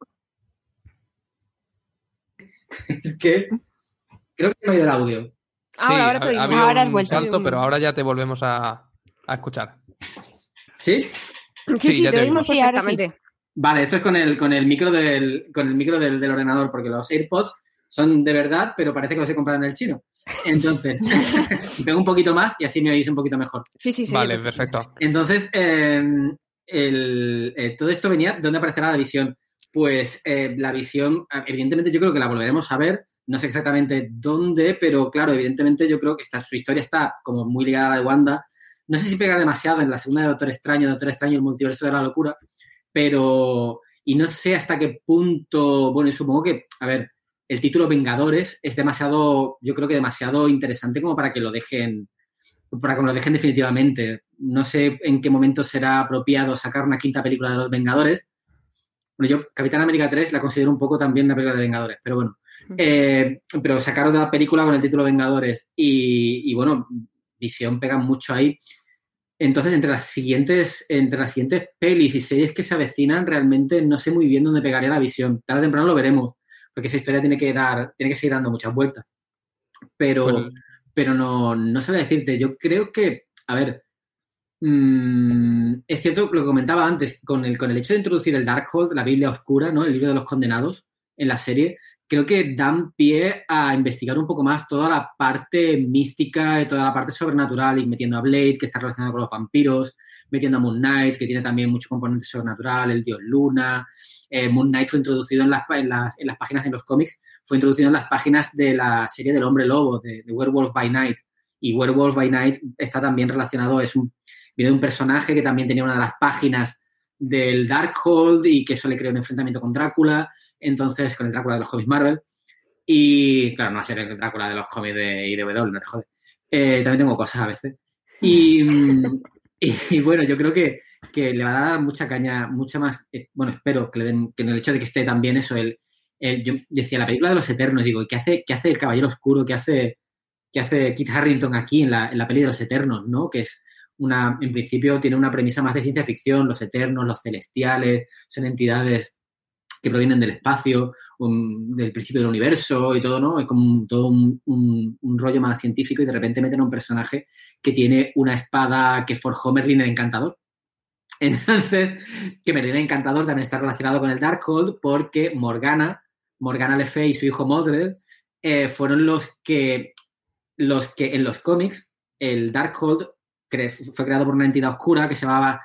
[SPEAKER 9] Es que creo que no ha ido el audio.
[SPEAKER 6] Ahora, ahora te
[SPEAKER 5] ha,
[SPEAKER 6] oímos.
[SPEAKER 5] ha habido
[SPEAKER 7] Ahora has
[SPEAKER 5] un
[SPEAKER 7] vuelto.
[SPEAKER 5] salto, pero ahora ya te volvemos a, a escuchar.
[SPEAKER 9] ¿Sí?
[SPEAKER 6] Sí,
[SPEAKER 5] Sí,
[SPEAKER 6] sí,
[SPEAKER 5] ya
[SPEAKER 6] te
[SPEAKER 5] te
[SPEAKER 6] oímos
[SPEAKER 7] oímos. Sí, ahora sí.
[SPEAKER 6] perfectamente.
[SPEAKER 9] Vale, esto es con el, con el micro, del, con el micro del, del ordenador, porque los AirPods son de verdad, pero parece que los he comprado en el chino. Entonces, pego un poquito más y así me oís un poquito mejor.
[SPEAKER 6] Sí, sí, sí.
[SPEAKER 5] Vale, perfecto.
[SPEAKER 9] Entonces, eh, el, eh, todo esto venía, ¿dónde aparecerá la visión? Pues eh, la visión, evidentemente yo creo que la volveremos a ver, no sé exactamente dónde, pero claro, evidentemente yo creo que esta, su historia está como muy ligada a la de Wanda. No sé si pega demasiado en la segunda de Doctor Extraño, Doctor Extraño, el multiverso de la locura, pero, y no sé hasta qué punto, bueno, supongo que, a ver, el título Vengadores es demasiado, yo creo que demasiado interesante como para que lo dejen, para que lo dejen definitivamente. No sé en qué momento será apropiado sacar una quinta película de los Vengadores, Bueno, yo Capitán América tres la considero un poco también una película de Vengadores, pero bueno. Eh, pero sacaros de la película con el título Vengadores y, y bueno, Visión pega mucho ahí. Entonces, entre las siguientes entre las siguientes pelis y series que se avecinan, realmente no sé muy bien dónde pegaría la Visión. Tarde o temprano lo veremos, porque esa historia tiene que dar tiene que seguir dando muchas vueltas. Pero, bueno. pero no, no sé decirte. Yo creo que, a ver, mmm, es cierto lo que comentaba antes, con el, con el hecho de introducir el Darkhold, la Biblia Oscura, ¿no? El libro de los condenados en la serie, creo que dan pie a investigar un poco más toda la parte mística y toda la parte sobrenatural, y metiendo a Blade, que está relacionado con los vampiros, metiendo a Moon Knight, que tiene también mucho componente sobrenatural, el dios Luna. Eh, Moon Knight fue introducido en las, en, las, en las páginas, en los cómics, fue introducido en las páginas de la serie del Hombre Lobo, de, de Werewolf by Night. Y Werewolf by Night está también relacionado, es un, viene de un personaje que también tenía una de las páginas del Darkhold y que eso le creó un enfrentamiento con Drácula. Entonces, con el Drácula de los cómics Marvel. Y, claro, no va a ser el Drácula de los cómics de I D W, no te jode. Eh, también tengo cosas a veces. Y, y, y bueno, yo creo que, que le va a dar mucha caña, mucha más... Eh, bueno, espero que, le den, que en el hecho de que esté también eso, el, el, yo decía, la película de los Eternos, digo, ¿qué hace, qué hace el Caballero Oscuro? ¿Qué hace, qué hace Kit Harington aquí en la, en la peli de los Eternos, ¿no? Que es una, en principio, tiene una premisa más de ciencia ficción, los Eternos, los Celestiales, son entidades que provienen del espacio, un, del principio del universo y todo, ¿no? Es como un, todo un, un, un rollo más científico y de repente meten a un personaje que tiene una espada que forjó Merlin el Encantador. Entonces, que Merlin el Encantador también está relacionado con el Darkhold porque Morgana, Morgana Le Fay y su hijo Mordred eh, fueron los que, los que en los cómics el Darkhold cre- fue creado por una entidad oscura que se llamaba...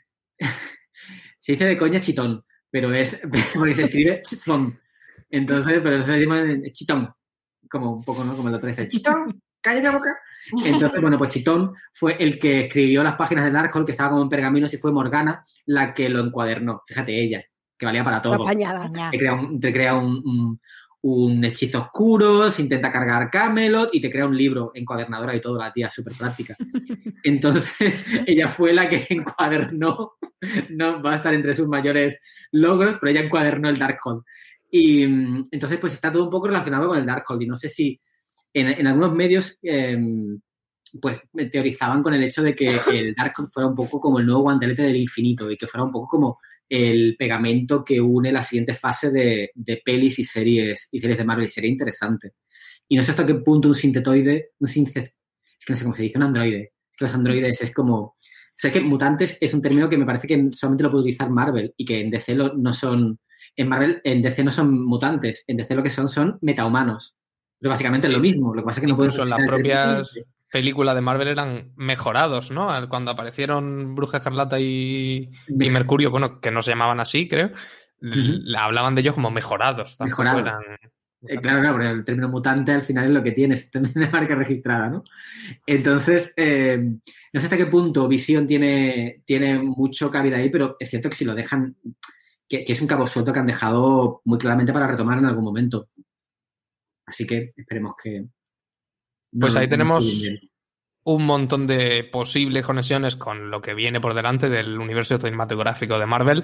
[SPEAKER 9] se dice de coña Chitón, pero es porque se escribe Chitón. Entonces, pero se llama Chitón, como un poco, ¿no? Como el otro dice, Chitón, cállate la boca. Entonces, bueno, pues Chitón fue el que escribió las páginas de Darkhold, que estaba como en pergaminos, y fue Morgana la que lo encuadernó. Fíjate, ella, que valía para todo. Te crea un, te crea un, un, un hechizo oscuro, se intenta cargar Camelot y te crea un libro encuadernadora y todo, la tía, súper práctica. Entonces, ella fue la que encuadernó, no va a estar entre sus mayores logros, pero ella encuadernó el Darkhold. Y entonces, pues está todo un poco relacionado con el Darkhold. Y no sé si en, en algunos medios, eh, pues teorizaban con el hecho de que el Darkhold fuera un poco como el nuevo guantelete del infinito y que fuera un poco como el pegamento que une la siguiente fase de, de pelis y series y series de Marvel, y sería interesante. Y no sé hasta qué punto un sintetoide, un since, es que no sé cómo se dice, un androide, es que los androides es como... Sé que mutantes es un término que me parece que solamente lo puede utilizar Marvel y que en D C lo, no son... En Marvel, en D C no son mutantes, en D C lo que son son metahumanos. Pero básicamente es lo mismo, lo que pasa es que no pueden...
[SPEAKER 5] Incluso las propias películas de Marvel eran mejorados, ¿no? Cuando aparecieron Bruja Escarlata y, y Mercurio, bueno, que no se llamaban así, creo, uh-huh. hablaban de ellos como mejorados.
[SPEAKER 9] Mejorados. Eran... Eh, claro, claro, pero el término mutante al final es lo que tiene, es una marca registrada, ¿no? Entonces, eh, no sé hasta qué punto Visión tiene, tiene mucho cabida ahí, pero es cierto que si lo dejan, que, que es un cabo suelto que han dejado muy claramente para retomar en algún momento. Así que esperemos que...
[SPEAKER 5] No, pues ahí no, tenemos no un montón de posibles conexiones con lo que viene por delante del universo cinematográfico de Marvel.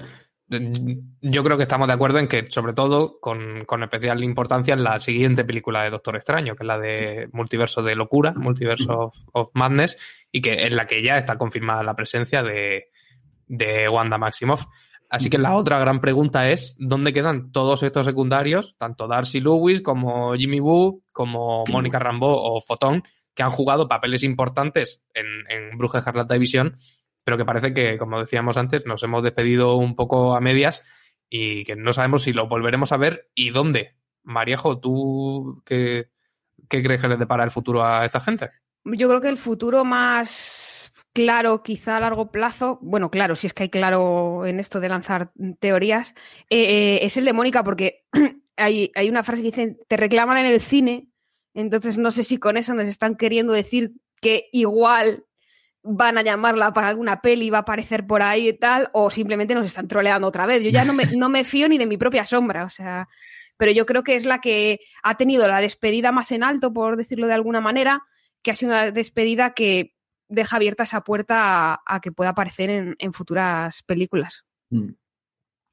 [SPEAKER 5] Yo creo que estamos de acuerdo en que, sobre todo, con, con especial importancia en la siguiente película de Doctor Extraño, que es la de Multiverso de Locura, Multiverso of, of Madness, y que en la que ya está confirmada la presencia de, de Wanda Maximoff. Así que la otra gran pregunta es, ¿dónde quedan todos estos secundarios, tanto Darcy Lewis como Jimmy Woo, como Mónica Rambeau o Photon, que han jugado papeles importantes en, en Bruja Escarlata y Visión, pero que parece que, como decíamos antes, nos hemos despedido un poco a medias y que no sabemos si lo volveremos a ver y dónde? Mariejo, ¿tú qué, qué crees que les depara el futuro a esta gente?
[SPEAKER 6] Yo creo que el futuro más... claro, quizá a largo plazo, bueno, claro, si es que hay claro en esto de lanzar teorías, eh, es el de Mónica, porque hay, hay una frase que dice, te reclaman en el cine, entonces no sé si con eso nos están queriendo decir que igual van a llamarla para alguna peli, va a aparecer por ahí y tal, o simplemente nos están troleando otra vez. Yo ya no me, no me fío ni de mi propia sombra, o sea, pero yo creo que es la que ha tenido la despedida más en alto, por decirlo de alguna manera, que ha sido una despedida que deja abierta esa puerta a, a que pueda aparecer en, en futuras películas.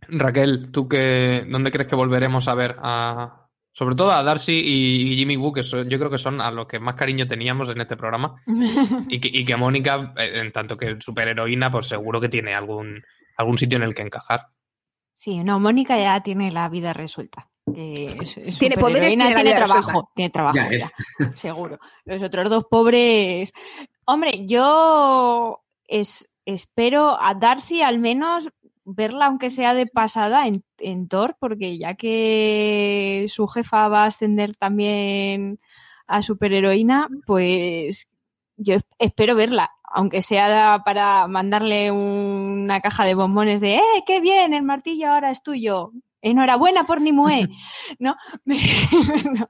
[SPEAKER 5] Raquel, ¿tú qué, dónde crees que volveremos a ver a... Sobre todo a Darcy y Jimmy Woo, que son, yo creo que son a los que más cariño teníamos en este programa. Y que, y que Mónica, en tanto que superheroína, pues seguro que tiene algún, algún sitio en el que encajar.
[SPEAKER 7] Sí, no, Mónica ya tiene la vida resuelta. Eh, es, es
[SPEAKER 6] tiene poderes, tiene,
[SPEAKER 7] tiene trabajo,
[SPEAKER 6] resuelta.
[SPEAKER 7] tiene trabajo,
[SPEAKER 9] ya,
[SPEAKER 7] ya, seguro. Los otros dos pobres... Hombre, yo es, espero a Darcy al menos verla, aunque sea de pasada, en, en Thor, porque ya que su jefa va a ascender también a superheroína, pues yo espero verla, aunque sea para mandarle una caja de bombones de ¡eh, qué bien! El martillo ahora es tuyo. Enhorabuena por Nimue. ¿No? no.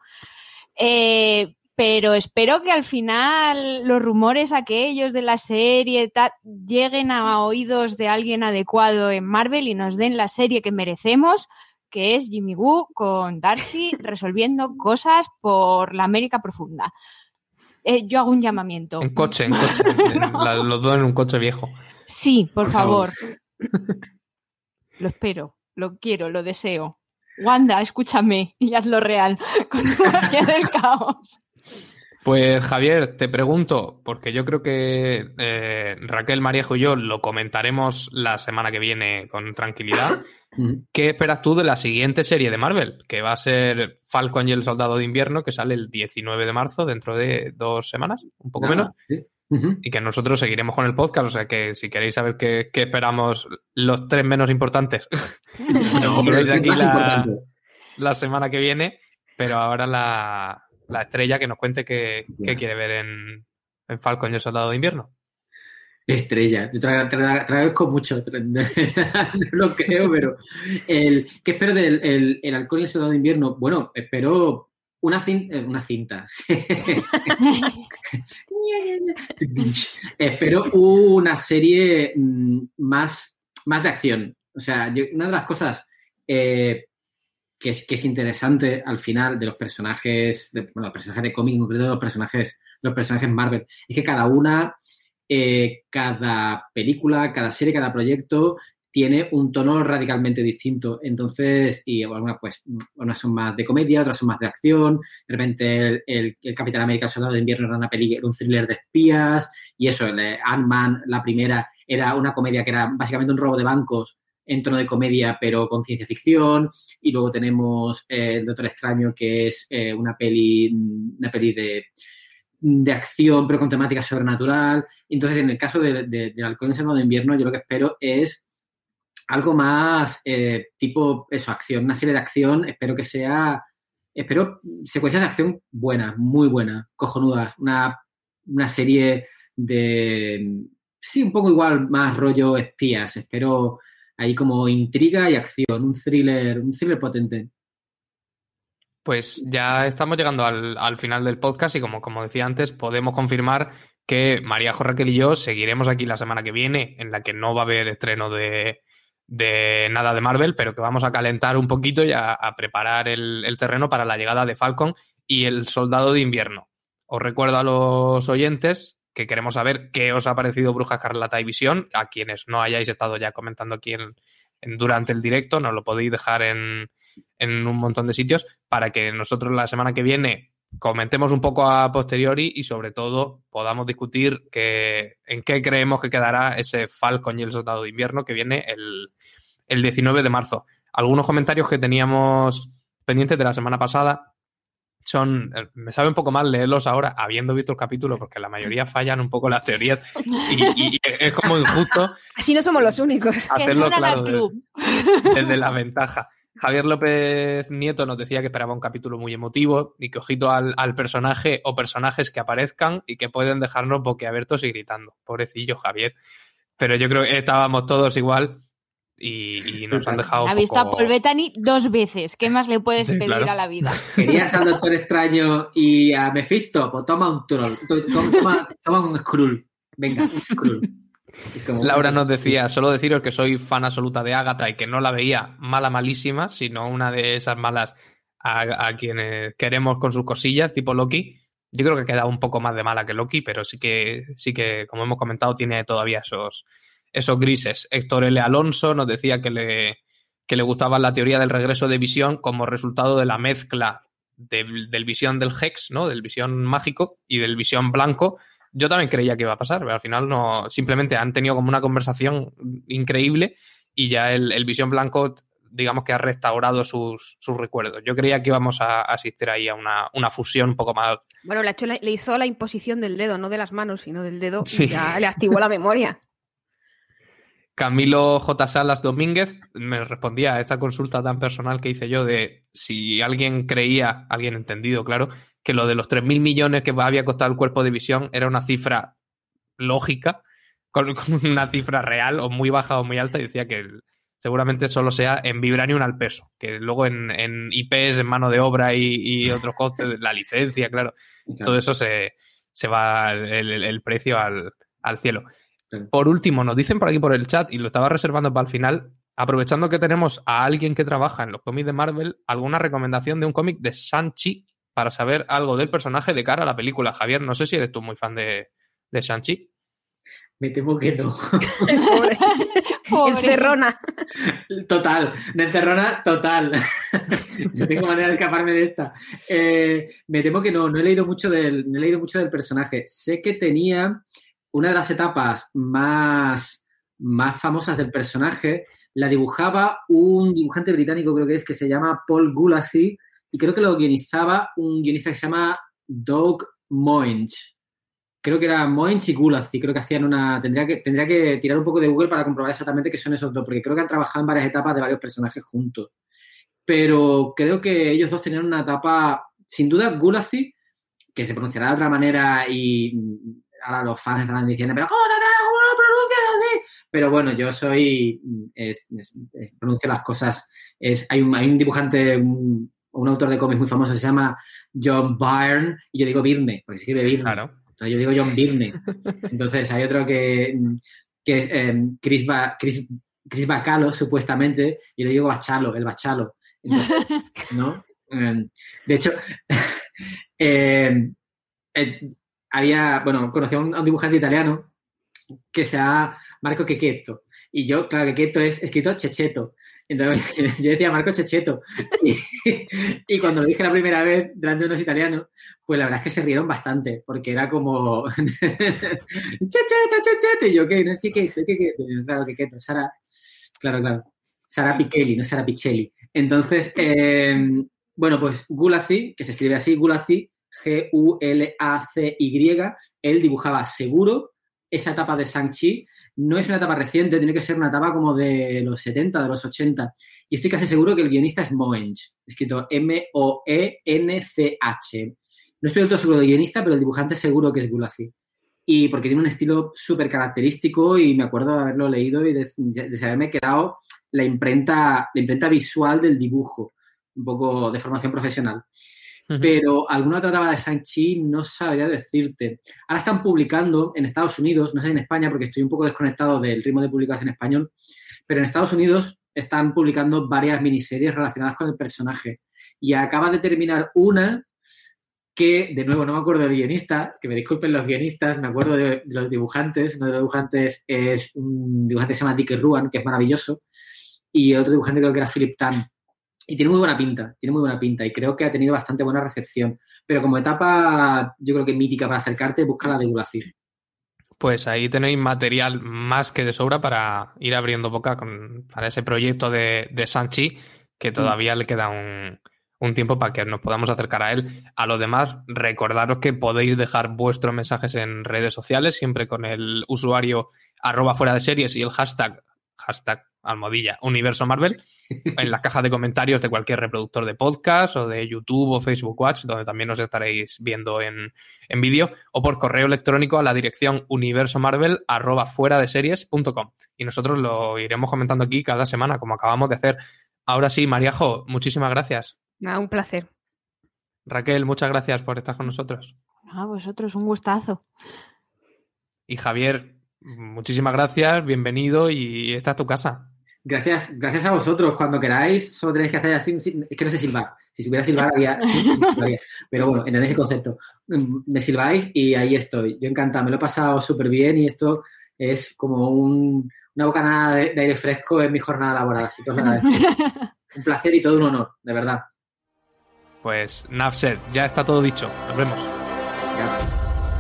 [SPEAKER 7] Eh, pero espero que al final los rumores aquellos de la serie tal, lleguen a oídos de alguien adecuado en Marvel y nos den la serie que merecemos, que es Jimmy Woo con Darcy resolviendo cosas por la América profunda. Eh, yo hago un llamamiento.
[SPEAKER 5] En coche, en coche. no. la, los dos en un coche viejo.
[SPEAKER 7] Sí, por, por favor. favor. Lo espero, lo quiero, lo deseo. Wanda, escúchame y hazlo real con la magia del caos.
[SPEAKER 5] Pues Javier, te pregunto, porque yo creo que eh, Raquel, Mariejo y yo lo comentaremos la semana que viene con tranquilidad. ¿Qué esperas tú de la siguiente serie de Marvel? Que va a ser Falcon y el Soldado de Invierno, que sale el diecinueve de marzo, dentro de dos semanas, un poco ah, menos. Sí. Uh-huh. Y que nosotros seguiremos con el podcast, o sea que si queréis saber qué, qué esperamos los tres menos importantes, no, pero es aquí la, la semana que viene, pero ahora la... la estrella que nos cuente qué, qué quiere ver en, en Falcon y el Soldado de Invierno.
[SPEAKER 9] Estrella, te, tra- tra- te agradezco mucho, no lo creo, pero el, ¿qué espero del el, el Halcón y el Soldado de Invierno? Bueno, espero una, cin- una cinta. Espero una serie más, más de acción. O sea, yo, una de las cosas... Eh, Que es, que es interesante al final de los personajes, de, bueno, los personajes de cómic, en concreto de los personajes, los personajes Marvel, es que cada una, eh, cada película, cada serie, cada proyecto tiene un tono radicalmente distinto. Entonces, y algunas pues, unas son más de comedia, otras son más de acción. De repente el, el, el Capitán América, el Soldado de Invierno era una peli, era un thriller de espías, y eso, el Ant-Man, la primera, era una comedia que era básicamente un robo de bancos en tono de comedia, pero con ciencia ficción. Y luego tenemos eh, el Doctor Extraño, que es eh, una peli, una peli de, de acción, pero con temática sobrenatural. Entonces, en el caso de, de, de Halcón y el Soldado de Invierno, yo lo que espero es algo más eh, tipo, eso, acción, una serie de acción. Espero que sea, espero secuencias de acción buenas, muy buenas, cojonudas. Una, una serie de, sí, un poco igual, más rollo espías. Espero ahí como intriga y acción, un thriller, un thriller potente.
[SPEAKER 5] Pues ya estamos llegando al, al final del podcast y como, como decía antes, podemos confirmar que María Raquel y yo seguiremos aquí la semana que viene, en la que no va a haber estreno de, de nada de Marvel, pero que vamos a calentar un poquito y a, a preparar el, el terreno para la llegada de Falcon y el Soldado de Invierno. Os recuerdo a los oyentes que queremos saber qué os ha parecido Bruja Escarlata y Visión. A quienes no hayáis estado ya comentando aquí en, en, durante el directo, nos lo podéis dejar en, en un montón de sitios para que nosotros la semana que viene comentemos un poco a posteriori y sobre todo podamos discutir que, en qué creemos que quedará ese Falcon y el Soldado de Invierno que viene el, el diecinueve de marzo. Algunos comentarios que teníamos pendientes de la semana pasada son, me sabe un poco mal leerlos ahora habiendo visto el capítulo porque la mayoría fallan un poco las teorías y, y, y es como injusto.
[SPEAKER 6] Así no somos los únicos.
[SPEAKER 5] Hacerlo claro desde, desde la ventaja. Javier López Nieto nos decía que esperaba un capítulo muy emotivo y que ojito al, al personaje o personajes que aparezcan y que pueden dejarnos boquiabiertos y gritando. Pobrecillo Javier. Pero yo creo que estábamos todos igual y, y nos han dejado un
[SPEAKER 7] poco... Ha visto a Paul Bettany dos veces. ¿Qué más le puedes sí, pedir claro. a la vida?
[SPEAKER 9] ¿Querías al Doctor Extraño y a Mephisto? Pues toma un troll. Toma, toma un Skrull. Venga, un Skrull.
[SPEAKER 5] Es como... Laura nos decía, solo deciros que soy fan absoluta de Agatha y que no la veía mala, malísima, sino una de esas malas a, a quienes queremos con sus cosillas, tipo Loki. Yo creo que queda un poco más de mala que Loki, pero sí que, sí que como hemos comentado, tiene todavía esos... esos grises. Héctor L. Alonso nos decía que le, que le gustaba la teoría del regreso de Visión como resultado de la mezcla de, del Visión del Hex, ¿no? Del Visión mágico y del Visión blanco. Yo también creía que iba a pasar, pero al final no, simplemente han tenido como una conversación increíble y ya el, el Visión blanco, digamos que ha restaurado sus, sus recuerdos. Yo creía que íbamos a asistir ahí a una, una fusión un poco más...
[SPEAKER 6] Bueno, le, ha hecho la, le hizo la imposición del dedo, no de las manos, sino del dedo,
[SPEAKER 5] sí.
[SPEAKER 6] Y ya le activó la memoria.
[SPEAKER 5] Camilo J. Salas Domínguez me respondía a esta consulta tan personal que hice yo de si alguien creía, alguien entendido, claro, que lo de los tres mil millones que había costado el cuerpo de Visión era una cifra lógica, con, con una cifra real o muy baja o muy alta, y decía que el, seguramente solo sea en vibranium al peso, que luego en, en I Ps, en mano de obra y, y otros costes, la licencia, claro, claro. Todo eso se, se va el, el, el precio al, al cielo. Claro. Por último, nos dicen por aquí por el chat, y lo estaba reservando para el final, aprovechando que tenemos a alguien que trabaja en los cómics de Marvel, ¿alguna recomendación de un cómic de Shang-Chi para saber algo del personaje de cara a la película? Javier, no sé si eres tú muy fan de, de Shang-Chi.
[SPEAKER 9] Me temo que no.
[SPEAKER 6] Pobre. Pobre. Encerrona.
[SPEAKER 9] Total, de encerrona, total. Yo tengo manera de escaparme de esta. Eh, me temo que no, no he leído mucho del, no he leído mucho del personaje. Sé que tenía una de las etapas más, más famosas del personaje, la dibujaba un dibujante británico, creo que es, que se llama Paul Gulacy, y creo que lo guionizaba un guionista que se llama Doug Moench. Creo que era Moench y Gulacy, creo que hacían una... Tendría que, tendría que tirar un poco de Google para comprobar exactamente qué son esos dos, porque creo que han trabajado en varias etapas de varios personajes juntos. Pero creo que ellos dos tenían una etapa... Sin duda, Gulacy, que se pronunciará de otra manera y ahora los fans estarán diciendo, pero ¿cómo te atreves? ¿Cómo lo pronuncias así? Pero bueno, yo soy... Es, es, es, pronuncio las cosas... Es, hay, un, hay un dibujante... Un, un autor de cómics muy famoso, se llama John Byrne, y yo digo Byrne, porque se escribe Byrne.
[SPEAKER 5] Claro.
[SPEAKER 9] Entonces yo digo John Byrne. Entonces hay otro que, que es eh, Chris, ba, Chris, Chris Bacalo, supuestamente, y yo le digo Bachalo, el Bachalo. Entonces, ¿no? Eh, de hecho, eh, eh, había, bueno, conocí a un, a un dibujante italiano que se llama Marco Checchetto. Y yo, claro, Checchetto es escrito Checheto. Entonces yo decía Marco Checheto. Y, y cuando lo dije la primera vez delante de unos italianos, pues la verdad es que se rieron bastante, porque era como Checheto, Checheto. Y yo, ¿qué? No es que qué, qué, qué. Claro, que qué. Sara, claro, claro. Sara Pichelli, no Sara Pichelli. Entonces, eh, bueno, pues Gulacy, que se escribe así, Gulacy, G U L A C Y, él dibujaba seguro esa etapa de Shang-Chi. No es una etapa reciente, tiene que ser una etapa como de los setenta, de los ochenta. Y estoy casi seguro que el guionista es Moench, escrito M O E N C H. No estoy del todo seguro del guionista, pero el dibujante seguro que es Gulacy. Y porque tiene un estilo súper característico y me acuerdo de haberlo leído y de, de, de haberme quedado la imprenta, la imprenta visual del dibujo, un poco de formación profesional. Pero alguna otra etapa de Shang-Chi no sabría decirte. Ahora están publicando en Estados Unidos, no sé en España porque estoy un poco desconectado del ritmo de publicación español, pero en Estados Unidos están publicando varias miniseries relacionadas con el personaje. Y acaba de terminar una que, de nuevo, no me acuerdo del guionista, que me disculpen los guionistas, me acuerdo de, de los dibujantes. Uno de los dibujantes es un dibujante que se llama Dick Ruan, que es maravilloso, y el otro dibujante creo que era Philip Tan. Y tiene muy buena pinta, tiene muy buena pinta y creo que ha tenido bastante buena recepción. Pero como etapa, yo creo que mítica para acercarte, busca la de Gulacy.
[SPEAKER 5] Pues ahí tenéis material más que de sobra para ir abriendo boca con, para ese proyecto de, de Shang-Chi, que todavía mm. le queda un, un tiempo para que nos podamos acercar a él. A lo demás, recordaros que podéis dejar vuestros mensajes en redes sociales, siempre con el usuario arroba fuera de series y el hashtag, hashtag almohadilla Universo Marvel, en las cajas de comentarios de cualquier reproductor de podcast o de YouTube o Facebook Watch, donde también os estaréis viendo en, en vídeo, o por correo electrónico a la dirección universomarvel arroba fuera de series punto com. Y nosotros lo iremos comentando aquí cada semana, como acabamos de hacer. Ahora sí, Mariajo, muchísimas gracias.
[SPEAKER 6] Nada, un placer.
[SPEAKER 5] Raquel, muchas gracias por estar con nosotros.
[SPEAKER 7] A vosotros, un gustazo.
[SPEAKER 5] Y Javier, muchísimas gracias, bienvenido y esta es tu casa.
[SPEAKER 9] Gracias, gracias a vosotros. Cuando queráis, solo tenéis que hacer así. Es que no sé silbar. Si supiera silbar, había. Sí, silbaría. Pero bueno, entendéis el concepto. Me silbáis y ahí estoy. Yo encantado, me lo he pasado súper bien y esto es como un, una bocanada de, de aire fresco en mi jornada laboral. Así que os lo agradezco. Un placer y todo un honor, de verdad.
[SPEAKER 5] Pues Nafset, ya está todo dicho. Nos vemos.
[SPEAKER 9] Gracias.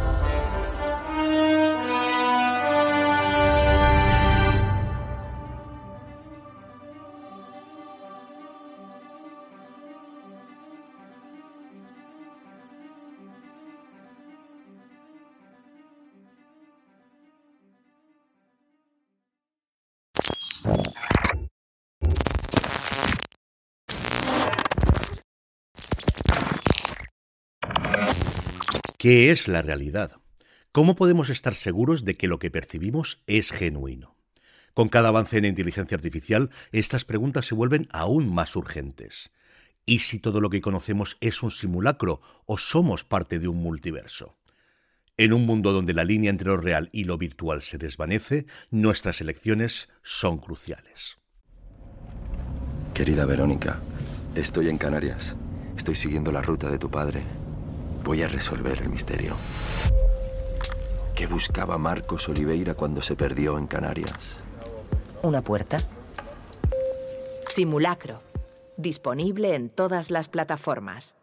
[SPEAKER 1] ¿Qué es la realidad? ¿Cómo podemos estar seguros de que lo que percibimos es genuino? Con cada avance en inteligencia artificial, estas preguntas se vuelven aún más urgentes. ¿Y si todo lo que conocemos es un simulacro o somos parte de un multiverso? En un mundo donde la línea entre lo real y lo virtual se desvanece, nuestras elecciones son cruciales.
[SPEAKER 2] Querida Verónica, estoy en Canarias. Estoy siguiendo la ruta de tu padre. Voy a resolver el misterio. ¿Qué buscaba Marcos Oliveira cuando se perdió en Canarias?
[SPEAKER 3] ¿Una puerta? Simulacro. Disponible en todas las plataformas.